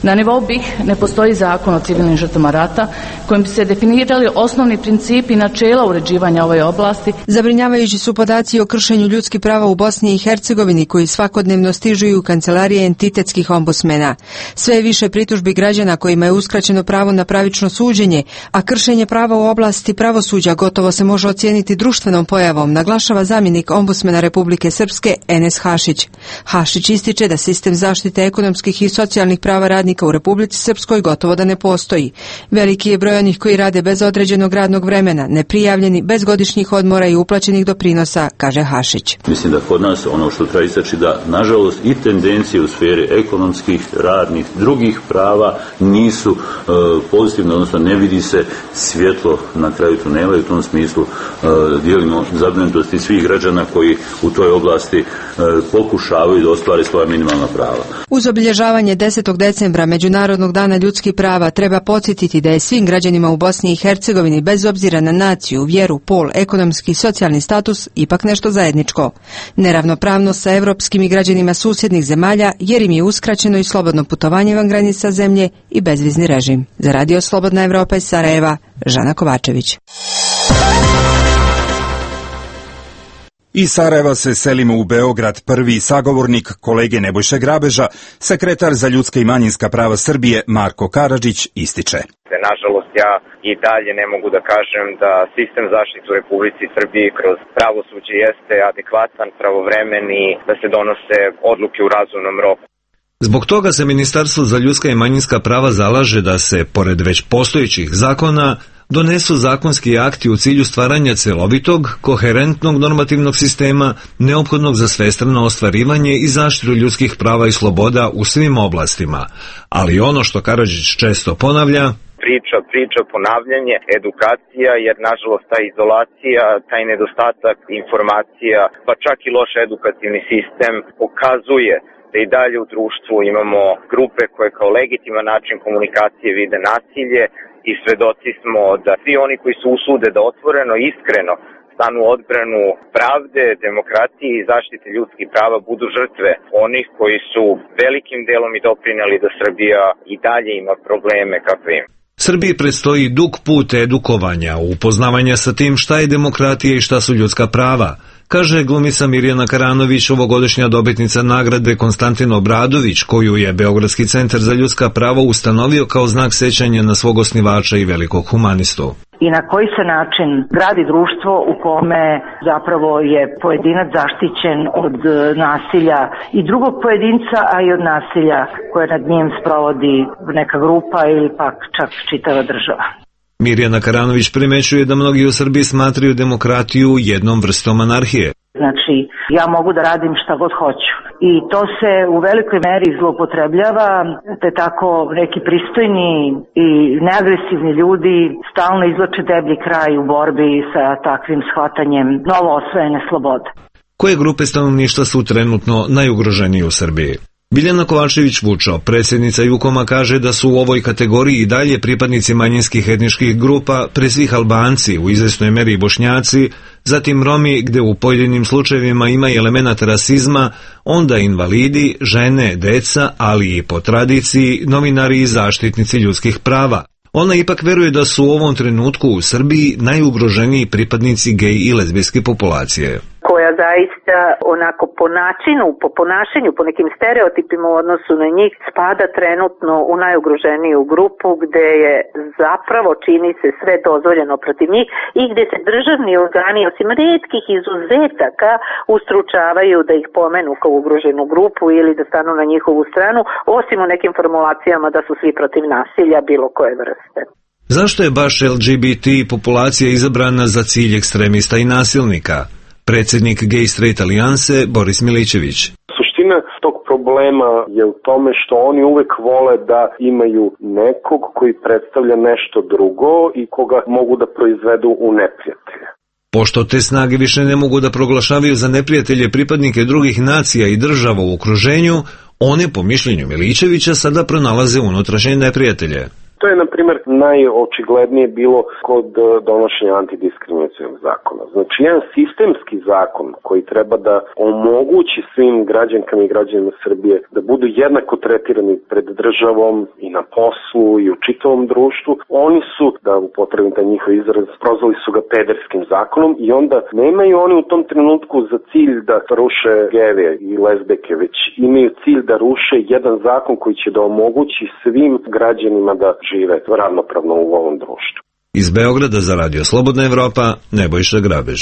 Na nivou B i ha ne postoji zakon o civilnim žrtvama rata kojim bi se definirali osnovni principi i načela uređivanja ove oblasti. Zabrinjavajući su podaci o kršenju ljudskih prava u Bosni i Hercegovini koji svakodnevno stižu u kancelarije entitetskih ombudsmena. Sve je više pritužbi građana kojima je uskraćeno pravo na pravično suđenje, a kršenje prava u oblasti pravosuđa gotovo se može ocijeniti društvenom pojavom, naglašava zamjenik ombudsmena Republike Srpske Enes Hašić. Hašić ističe da sistem zaštite ekonomskih i socijalnih prava radnika u Republici Srpskoj gotovo da ne postoji. Veliki je broj onih koji rade bez određenog radnog vremena, neprijavljeni, bez godišnjih odmora i uplaćenih doprinosa, kaže Hašić. Mislim da kod nas ono što treba istaći da, nažalost, i tendencije u sferi ekonomskih, radnih, drugih prava nisu e, pozitivne, odnosno ne vidi se svjetlo na kraju tunela i u tom smislu e, dijelimo zabrinutosti svih građana koji u toj oblasti e, pokušavaju da ostvare svoja minimalna prava. Uz obilježavanje desetog decembra Međunarodnog dana ljudskih prava treba podsjetiti da je svim građanima u Bosni i Hercegovini bez obzira na naciju, vjeru, pol, ekonomski i socijalni status ipak nešto zajedničko. Neravnopravnost sa evropskim i građanima susjednih zemalja jer im je uskraćeno i slobodno putovanje van granica zemlje i bezvizni režim. Za Radio Slobodna Evropa iz Sarajeva, Žana Kovačević. Iz Sarajeva se selimo u Beograd. Prvi sagovornik kolege Nebojše Grabeža, sekretar za ljudska i manjinska prava Srbije Marko Karadžić, ističe. Nažalost, ja i dalje ne mogu da kažem da sistem zaštite u Republici Srbiji kroz pravosuđe jeste adekvatan, pravovremen i da se donose odluke u razumnom roku. Zbog toga se Ministarstvo za ljudska i manjinska prava zalaže da se, pored već postojećih zakona, donesu zakonski akti u cilju stvaranja celovitog, koherentnog normativnog sistema, neophodnog za svestrano ostvarivanje i zaštitu ljudskih prava i sloboda u svim oblastima. Ali ono što Karadžić često ponavlja, Priča, priča, ponavljanje, edukacija, jer nažalost ta izolacija, taj nedostatak informacija, pa čak i loš edukativni sistem pokazuje da i dalje u društvu imamo grupe koje kao legitiman način komunikacije vide nasilje i svedoci smo da svi oni koji se usude da otvoreno i iskreno stanu u odbranu pravde, demokratije i zaštite ljudskih prava budu žrtve onih koji su velikim delom i doprineli da Srbija i dalje ima probleme kakve ima. Srbiji predstoji dug put edukovanja, upoznavanja sa tim šta je demokratija i šta su ljudska prava, kaže glumica Mirjana Karanović, ovogodišnja dobitnica nagrade Konstantin Obradović, koju je Beogradski centar za ljudska prava ustanovio kao znak sećanja na svog osnivača i velikog humanistu. I na koji se način gradi društvo u kome zapravo je pojedinac zaštićen od nasilja i drugog pojedinca, a i od nasilja koje nad njim sprovodi neka grupa ili pak čak čitava država. Mirjana Karanović primećuje da mnogi u Srbiji smatraju demokratiju jednom vrstom anarhije. Znači, ja mogu da radim šta god hoću. I to se u velikoj meri zloupotrebljava, te tako neki pristojni i neagresivni ljudi stalno izvlače deblji kraj u borbi sa takvim shvatanjem novo osvojene slobode. Koje grupe stanovništva su trenutno najugroženije u Srbiji? Biljana Kovačević-Vučo, predsjednica Jukoma, kaže da su u ovoj kategoriji i dalje pripadnici manjinskih etničkih grupa, pre svih Albanci, u izvesnoj meri i Bošnjaci, zatim Romi, gde u pojedinim slučajevima ima i elemenata rasizma, onda invalidi, žene, deca, ali i po tradiciji novinari i zaštitnici ljudskih prava. Ona ipak veruje da su u ovom trenutku u Srbiji najugroženiji pripadnici gej i lezbijske populacije, koja zaista onako po načinu, po ponašanju, po nekim stereotipima u odnosu na njih spada trenutno u najugroženiju grupu gde je zapravo čini se sve dozvoljeno protiv njih i gde se državni organi osim retkih izuzetaka ustručavaju da ih pomenu kao ugroženu grupu ili da stanu na njihovu stranu, osim u nekim formulacijama da su svi protiv nasilja bilo koje vrste. Zašto je baš L G B T populacija izabrana za cilj ekstremista i nasilnika? Predsjednik Gay Straight Alijanse Boris Milićević. Suština tog problema je u tome što oni uvek vole da imaju nekog koji predstavlja nešto drugo i koga mogu da proizvedu u neprijatelje. Pošto te snage više ne mogu da proglašavaju za neprijatelje pripadnike drugih nacija i država u okruženju, one, po mišljenju Milićevića, sada pronalaze unutrašnje neprijatelje. To je, na primjer, najočiglednije bilo kod donošenja antidiskriminacionog zakona. Znači, jedan sistemski zakon koji treba da omogući svim građankama i građanima Srbije da budu jednako tretirani pred državom i na poslu i u čitavom društvu. Oni su, da upotrebim taj njihov izraz, prozvali su ga pederskim zakonom i onda nemaju oni u tom trenutku za cilj da ruše gejeve i lezbeke, već imaju cilj da ruše jedan zakon koji će da omogući svim građanima da žive ravnopravno u ovom društvu. Iz Beograda za Radio Slobodna Evropa, Nebojša Grabež.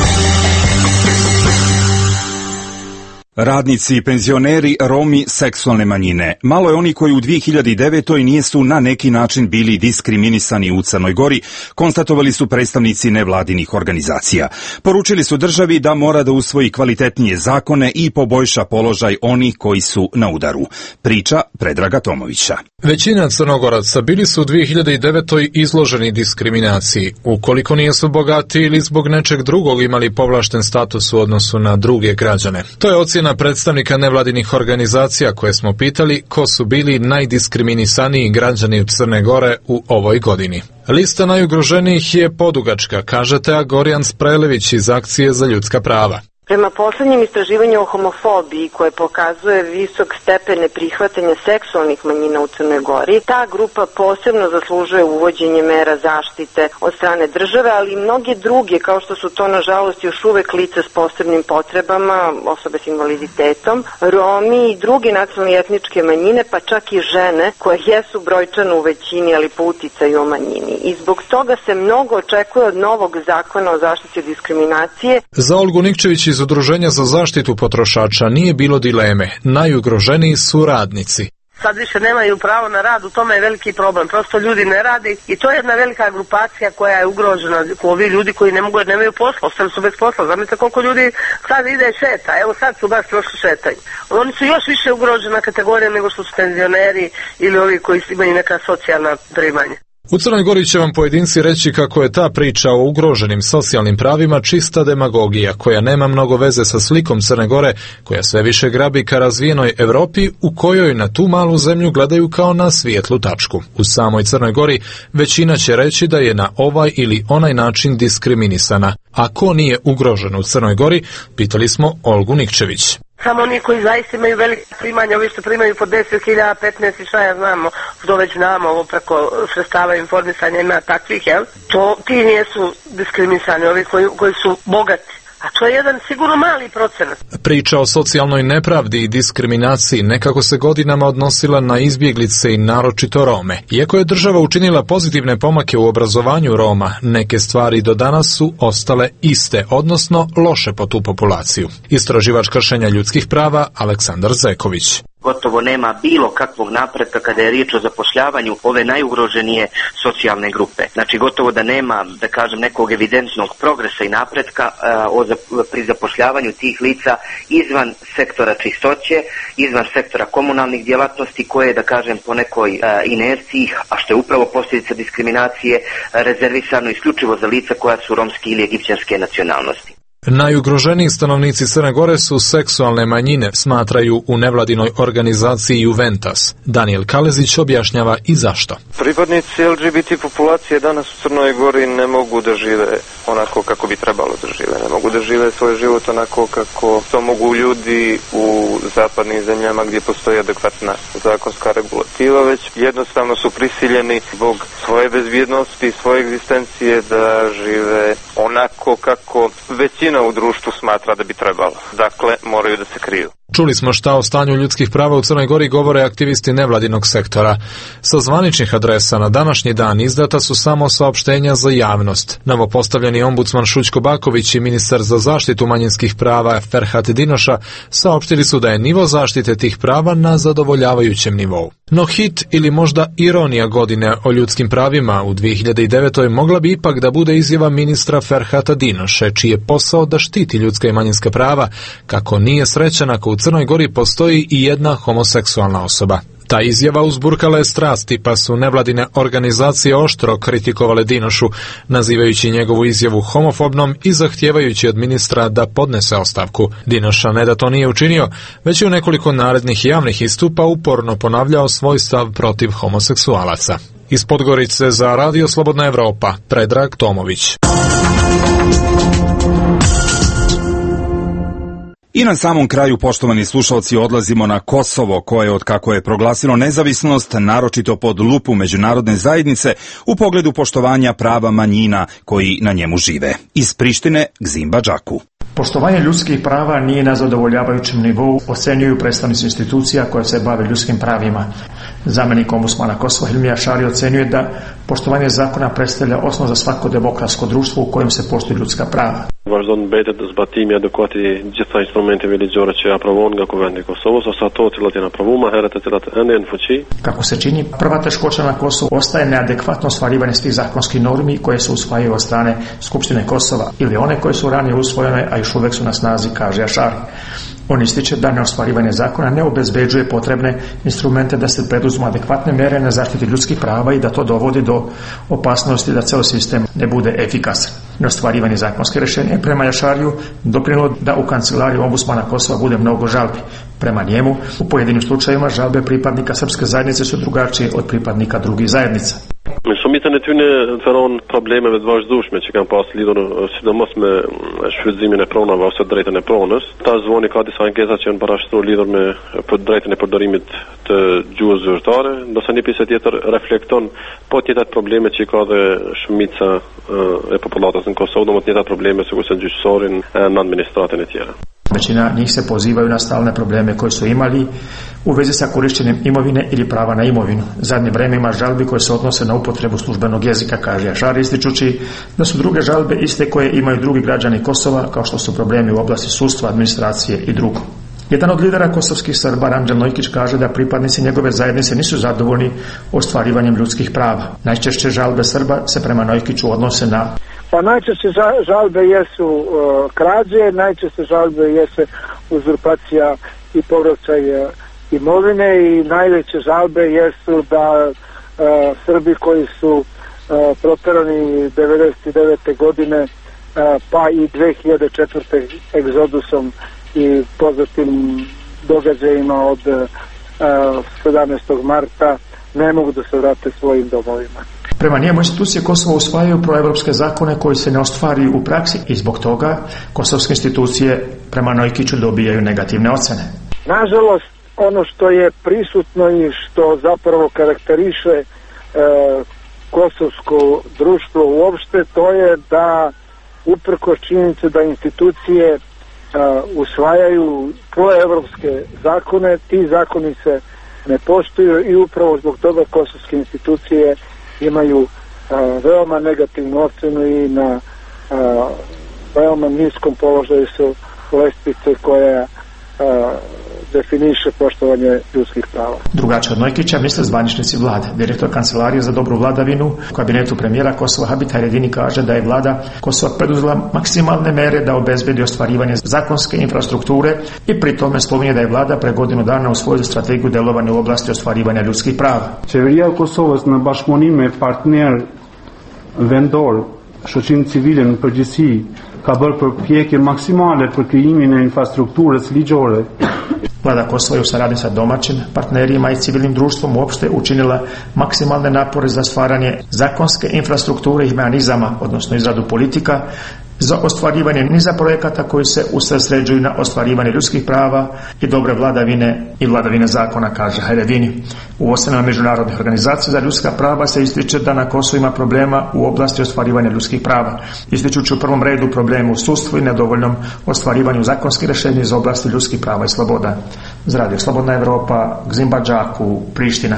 Radnici i penzioneri, Romi, seksualne manjine. Malo je oni koji u dvije hiljade devetoj nisu na neki način bili diskriminisani u Crnoj Gori, konstatovali su predstavnici nevladinih organizacija. Poručili su državi da mora da usvoji kvalitetnije zakone i poboljša položaj onih koji su na udaru. Priča Predraga Tomovića. Većina Crnogoraca bili su u dvije hiljade devetoj izloženi diskriminaciji, ukoliko nisu bogati ili zbog nečeg drugog imali povlašten status u odnosu na druge građane. To je ocjena predstavnika nevladinih organizacija koje smo pitali ko su bili najdiskriminisaniji građani Crne Gore u ovoj godini. Lista najugroženijih je podugačka, kaže Teja Gorjan Sprelević iz Akcije za ljudska prava. Prema poslednjem istraživanju o homofobiji koje pokazuje visok stepen neprihvatanja seksualnih manjina u Crnoj Gori, ta grupa posebno zaslužuje uvođenje mera zaštite od strane države, ali i mnoge druge, kao što su to nažalost još uvek lica s posebnim potrebama, osobe s invaliditetom, Romi i druge nacionalne i etničke manjine, pa čak i žene koje jesu brojčano u većini, ali po uticaju o manjini. I zbog toga se mnogo očekuje od novog zakona o zaštiti od diskriminacije. Za Olgu Nikčević iz Udruženja za zaštitu potrošača nije bilo dileme. Najugroženiji su radnici. Sad više nemaju pravo na rad, u tome je veliki problem. Prosto ljudi ne rade i to je jedna velika grupacija koja je ugrožena. Ovi ljudi koji ne mogu jer nemaju posla, ostali su bez posla. Zamislite koliko ljudi sad ide šeta, evo sad su baš prošli šetanje. Oni su još više ugrožena kategorija nego što su penzioneri ili ovi koji imaju neka socijalna primanja. U Crnoj Gori će vam pojedinci reći kako je ta priča o ugroženim socijalnim pravima čista demagogija, koja nema mnogo veze sa slikom Crne Gore, koja sve više grabi ka razvijenoj Evropi, u kojoj na tu malu zemlju gledaju kao na svijetlu tačku. U samoj Crnoj Gori većina će reći da je na ovaj ili onaj način diskriminisana. A ko nije ugrožen u Crnoj Gori, pitali smo Olgu Nikčević. Samo oni koji zaista imaju velike primanja, ovi što primaju po deset hiljada, petnaest i šta ja znamo, što već znamo, ovo preko sredstava informisanja ima takvih, jel? To ti nisu diskriminisani, ovi koji, koji su bogati. A to je jedan sigurno mali procenat. Priča o socijalnoj nepravdi i diskriminaciji nekako se godinama odnosila na izbjeglice i naročito Rome. Iako je država učinila pozitivne pomake u obrazovanju Roma, neke stvari do danas su ostale iste, odnosno loše po tu populaciju. Istraživač kršenja ljudskih prava Aleksandar Zeković. Gotovo nema bilo kakvog napretka kada je riječ o zapošljavanju ove najugroženije socijalne grupe. Znači gotovo da nema, da kažem, nekog evidentnog progresa i napretka o, pri zapošljavanju tih lica izvan sektora čistoće, izvan sektora komunalnih djelatnosti koje, da kažem, po nekoj a, inerciji, a što je upravo posljedica diskriminacije, rezervisano isključivo za lica koja su romske ili egipćanske nacionalnosti. Najugroženiji stanovnici Crne Gore su seksualne manjine, smatraju u nevladinoj organizaciji Juventas. Daniel Kalezić objašnjava i zašto. Pripadnici L G B T populacije danas u Crnoj Gori ne mogu da žive onako kako bi trebalo da žive. Ne mogu da žive svoj život onako kako to mogu ljudi u zapadnim zemljama gdje postoji adekvatna zakonska regulativa, već jednostavno su prisiljeni zbog svoje bezbjednosti i svoje egzistencije da žive onako kako većina u društvu smatra da bi trebalo. Dakle, moraju da se kriju. Čuli smo šta o stanju ljudskih prava u Crnoj Gori govore aktivisti nevladinog sektora. Sa zvaničnih adresa na današnji dan izdata su samo saopštenja za javnost. Novopostavljeni ombudsman Šućko Baković i ministar za zaštitu manjinskih prava Ferhat Dinoša saopštili su da je nivo zaštite tih prava na zadovoljavajućem nivou. No hit ili možda ironija godine o ljudskim pravima u dvije hiljade devetoj mogla bi ipak da bude izjava ministra Ferhata Dinoše, čiji je posao da štiti ljudska i manjinska prava, kako nije srećan ako u Crnoj Gori postoji i jedna homoseksualna osoba. Ta izjava uzburkala je strasti, pa su nevladine organizacije oštro kritikovale Dinošu, nazivajući njegovu izjavu homofobnom i zahtijevajući od ministra da podnese ostavku. Dinoša ne da to nije učinio, već je u nekoliko narednih javnih istupa uporno ponavljao svoj stav protiv homoseksualaca. Iz Podgorice za Radio Slobodna Evropa, Predrag Tomović. I na samom kraju, poštovani slušalci, odlazimo na Kosovo, koje od kako je proglasilo nezavisnost, naročito pod lupu međunarodne zajednice u pogledu poštovanja prava manjina koji na njemu žive. Iz Prištine, Gzim Badžaku. Poštovanje ljudskih prava nije na zadovoljavajućem nivou, ocenjuju predstavnici institucija koje se bave ljudskim pravima. Zamjenik ombudsmana Kosova Hilmi Jašari ocenjuje da poštovanje zakona predstavlja osnov za svako demokratsko društvo u kojem se poštuju ljudska prava. Vazhdon mbetet zbatimi adekuati gjitha instrumenteve ligjore që aprovon nga Kuvendi i Kosovës ose ato të cilat janë aprovuar më herët e cilat ende në fuqi. Kako se čini, prva teškoća na Kosovu ostaje neadekvatno ostvarivanje svih zakonskih normi koje se usvajaju od strane Skupštine Kosova ili one koje su ranije usvojene, a još uvek su na snazi, kaže Jašari. On ističe da neostvarivanje zakona ne obezbeđuje potrebne instrumente da se preduzmu adekvatne mere na zaštiti ljudskih prava i da to dovodi do opasnosti da ceo sistem ne bude efikasan. Neostvarivanje zakonske rješenja je prema Jašariju doprinijelo da u kancelariji ombudsmana Kosova bude mnogo žalbi. Prema njemu, u pojedinim slučajevima žalbe pripadnika srpske zajednice su drugačije od pripadnika drugih zajednica. Me shumicën e tyre feron problemeve të vazhdueshme që kanë pas lidhur sidomos me shfrytëzimin e pronave ose drejtën e pronës. Ta zvoni ka disa ankesa që janë parashtruar lidhur me drejtën e përdorimit të gjuhës zyrtare, ndërsa një pjesë tjetër reflekton po të njëjtat probleme që ka dhe shumica e popullatës në Kosovë, domethënë të njëjtat probleme sikurse në gjyqësorin, në administratën e tjera. Većina njih se pozivaju na stalne probleme koje su imali u vezi sa korištenjem imovine ili prava na imovinu. Zadnje vreme ima žalbi koje se odnose na upotrebu službenog jezika, kaže Jašari, ističući da su druge žalbe iste koje imaju drugi građani Kosova, kao što su problemi u oblasti sudstva, administracije i drugo. Jedan od lidera kosovskih Srba, Ranđel Nojkić, kaže da pripadnici njegove zajednice nisu zadovoljni ostvarivanjem ljudskih prava. Najčešće žalbe Srba se prema Nojkiću odnose na... Pa najčešće žalbe jesu uh, krađe, najčešće žalbe jesu uzurpacija i povraćaj imovine i najveće žalbe jesu da uh, Srbi koji su uh, proterani devedeset devete godine uh, pa i dve hiljade četvrte egzodusom i poznatim događajima od uh, sedamnaestog marta ne mogu da se vrate svojim domovima. Prema njemu institucije Kosova usvajaju proevropske zakone koji se ne ostvaruju u praksi i zbog toga kosovske institucije prema Nojkiću dobijaju negativne ocene. Nažalost, ono što je prisutno i što zapravo karakteriše e, kosovsko društvo uopšte, to je da uprkos činjenice da institucije e, usvajaju proevropske zakone, ti zakoni se ne poštuju i upravo zbog toga kosovske institucije imaju a, veoma negativnu ocenu i na a, veoma niskom položaju su lestvice koja a, definiše poštovanje ljudskih prava. Drugačije od Nojkića misle zvaničnici vlade. Direktor Kancelarije za dobru vladavinu u kabinetu premijera Kosova Habit Hajredini kaže da je vlada Kosova preduzela maksimalne mere da obezbedi ostvarivanje zakonske infrastrukture i pri tome spominje da je vlada pre godinu dana usvojila strategiju delovanja u oblasti ostvarivanja ljudskih prava. Qeveria e Kosovës në bashkëpunim me partner vendor, shoqinë civile në përgjithësi, ka bërë përpjekje maksimale për krijimin e infrastrukturës ligjore. Vlada Kosova je u saradnji sa domaćim partnerima i civilnim društvom uopšte učinila maksimalne napore za stvaranje zakonske infrastrukture i mehanizama, odnosno izradu politika za ostvarivanje niza projekata koji se usredsređuju na ostvarivanje ljudskih prava i dobre vladavine i vladavine zakona, kaže Hajredini. U ocenama međunarodnih organizacija za ljudska prava se ističe da na Kosovu ima problema u oblasti ostvarivanja ljudskih prava, ističući u prvom redu problemu u sudstvu i nedovoljnom ostvarivanju zakonskih rješenja iz oblasti ljudskih prava i sloboda. Za Radio Slobodna Evropa, Gzim Badžaku, Priština.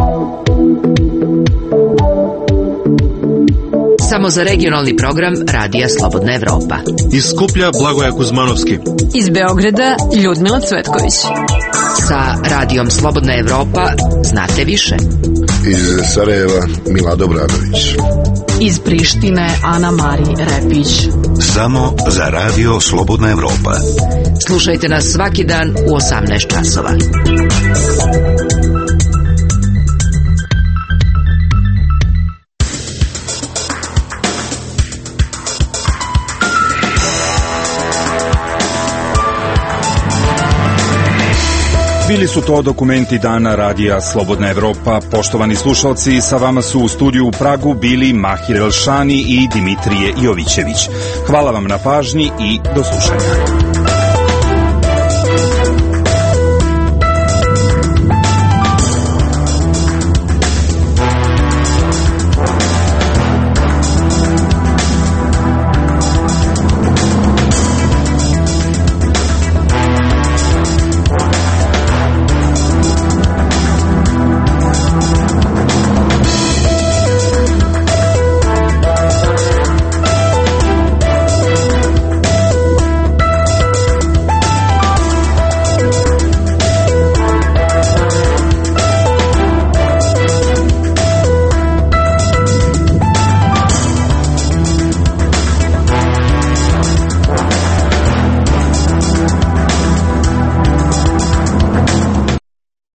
Samo za regionalni program Radija Slobodna Evropa. Iz Skuplja Blagoja Kuzmanovski. Iz Beograda Ljudmila Cvetković. Sa Radijom Slobodna Evropa znate više. Iz Sarajeva Mila Dobradović. Iz Prištine Ana Mari Repić. Samo za Radio Slobodna Evropa. Slušajte nas svaki dan u osamnaest časova. su to dokumenti dana radija Slobodna Evropa. Poštovani slušalci, sa vama su u studiju u Pragu bili Mahir Elšani i Dimitrije Jovićević. Hvala vam na pažnji i do slušanja.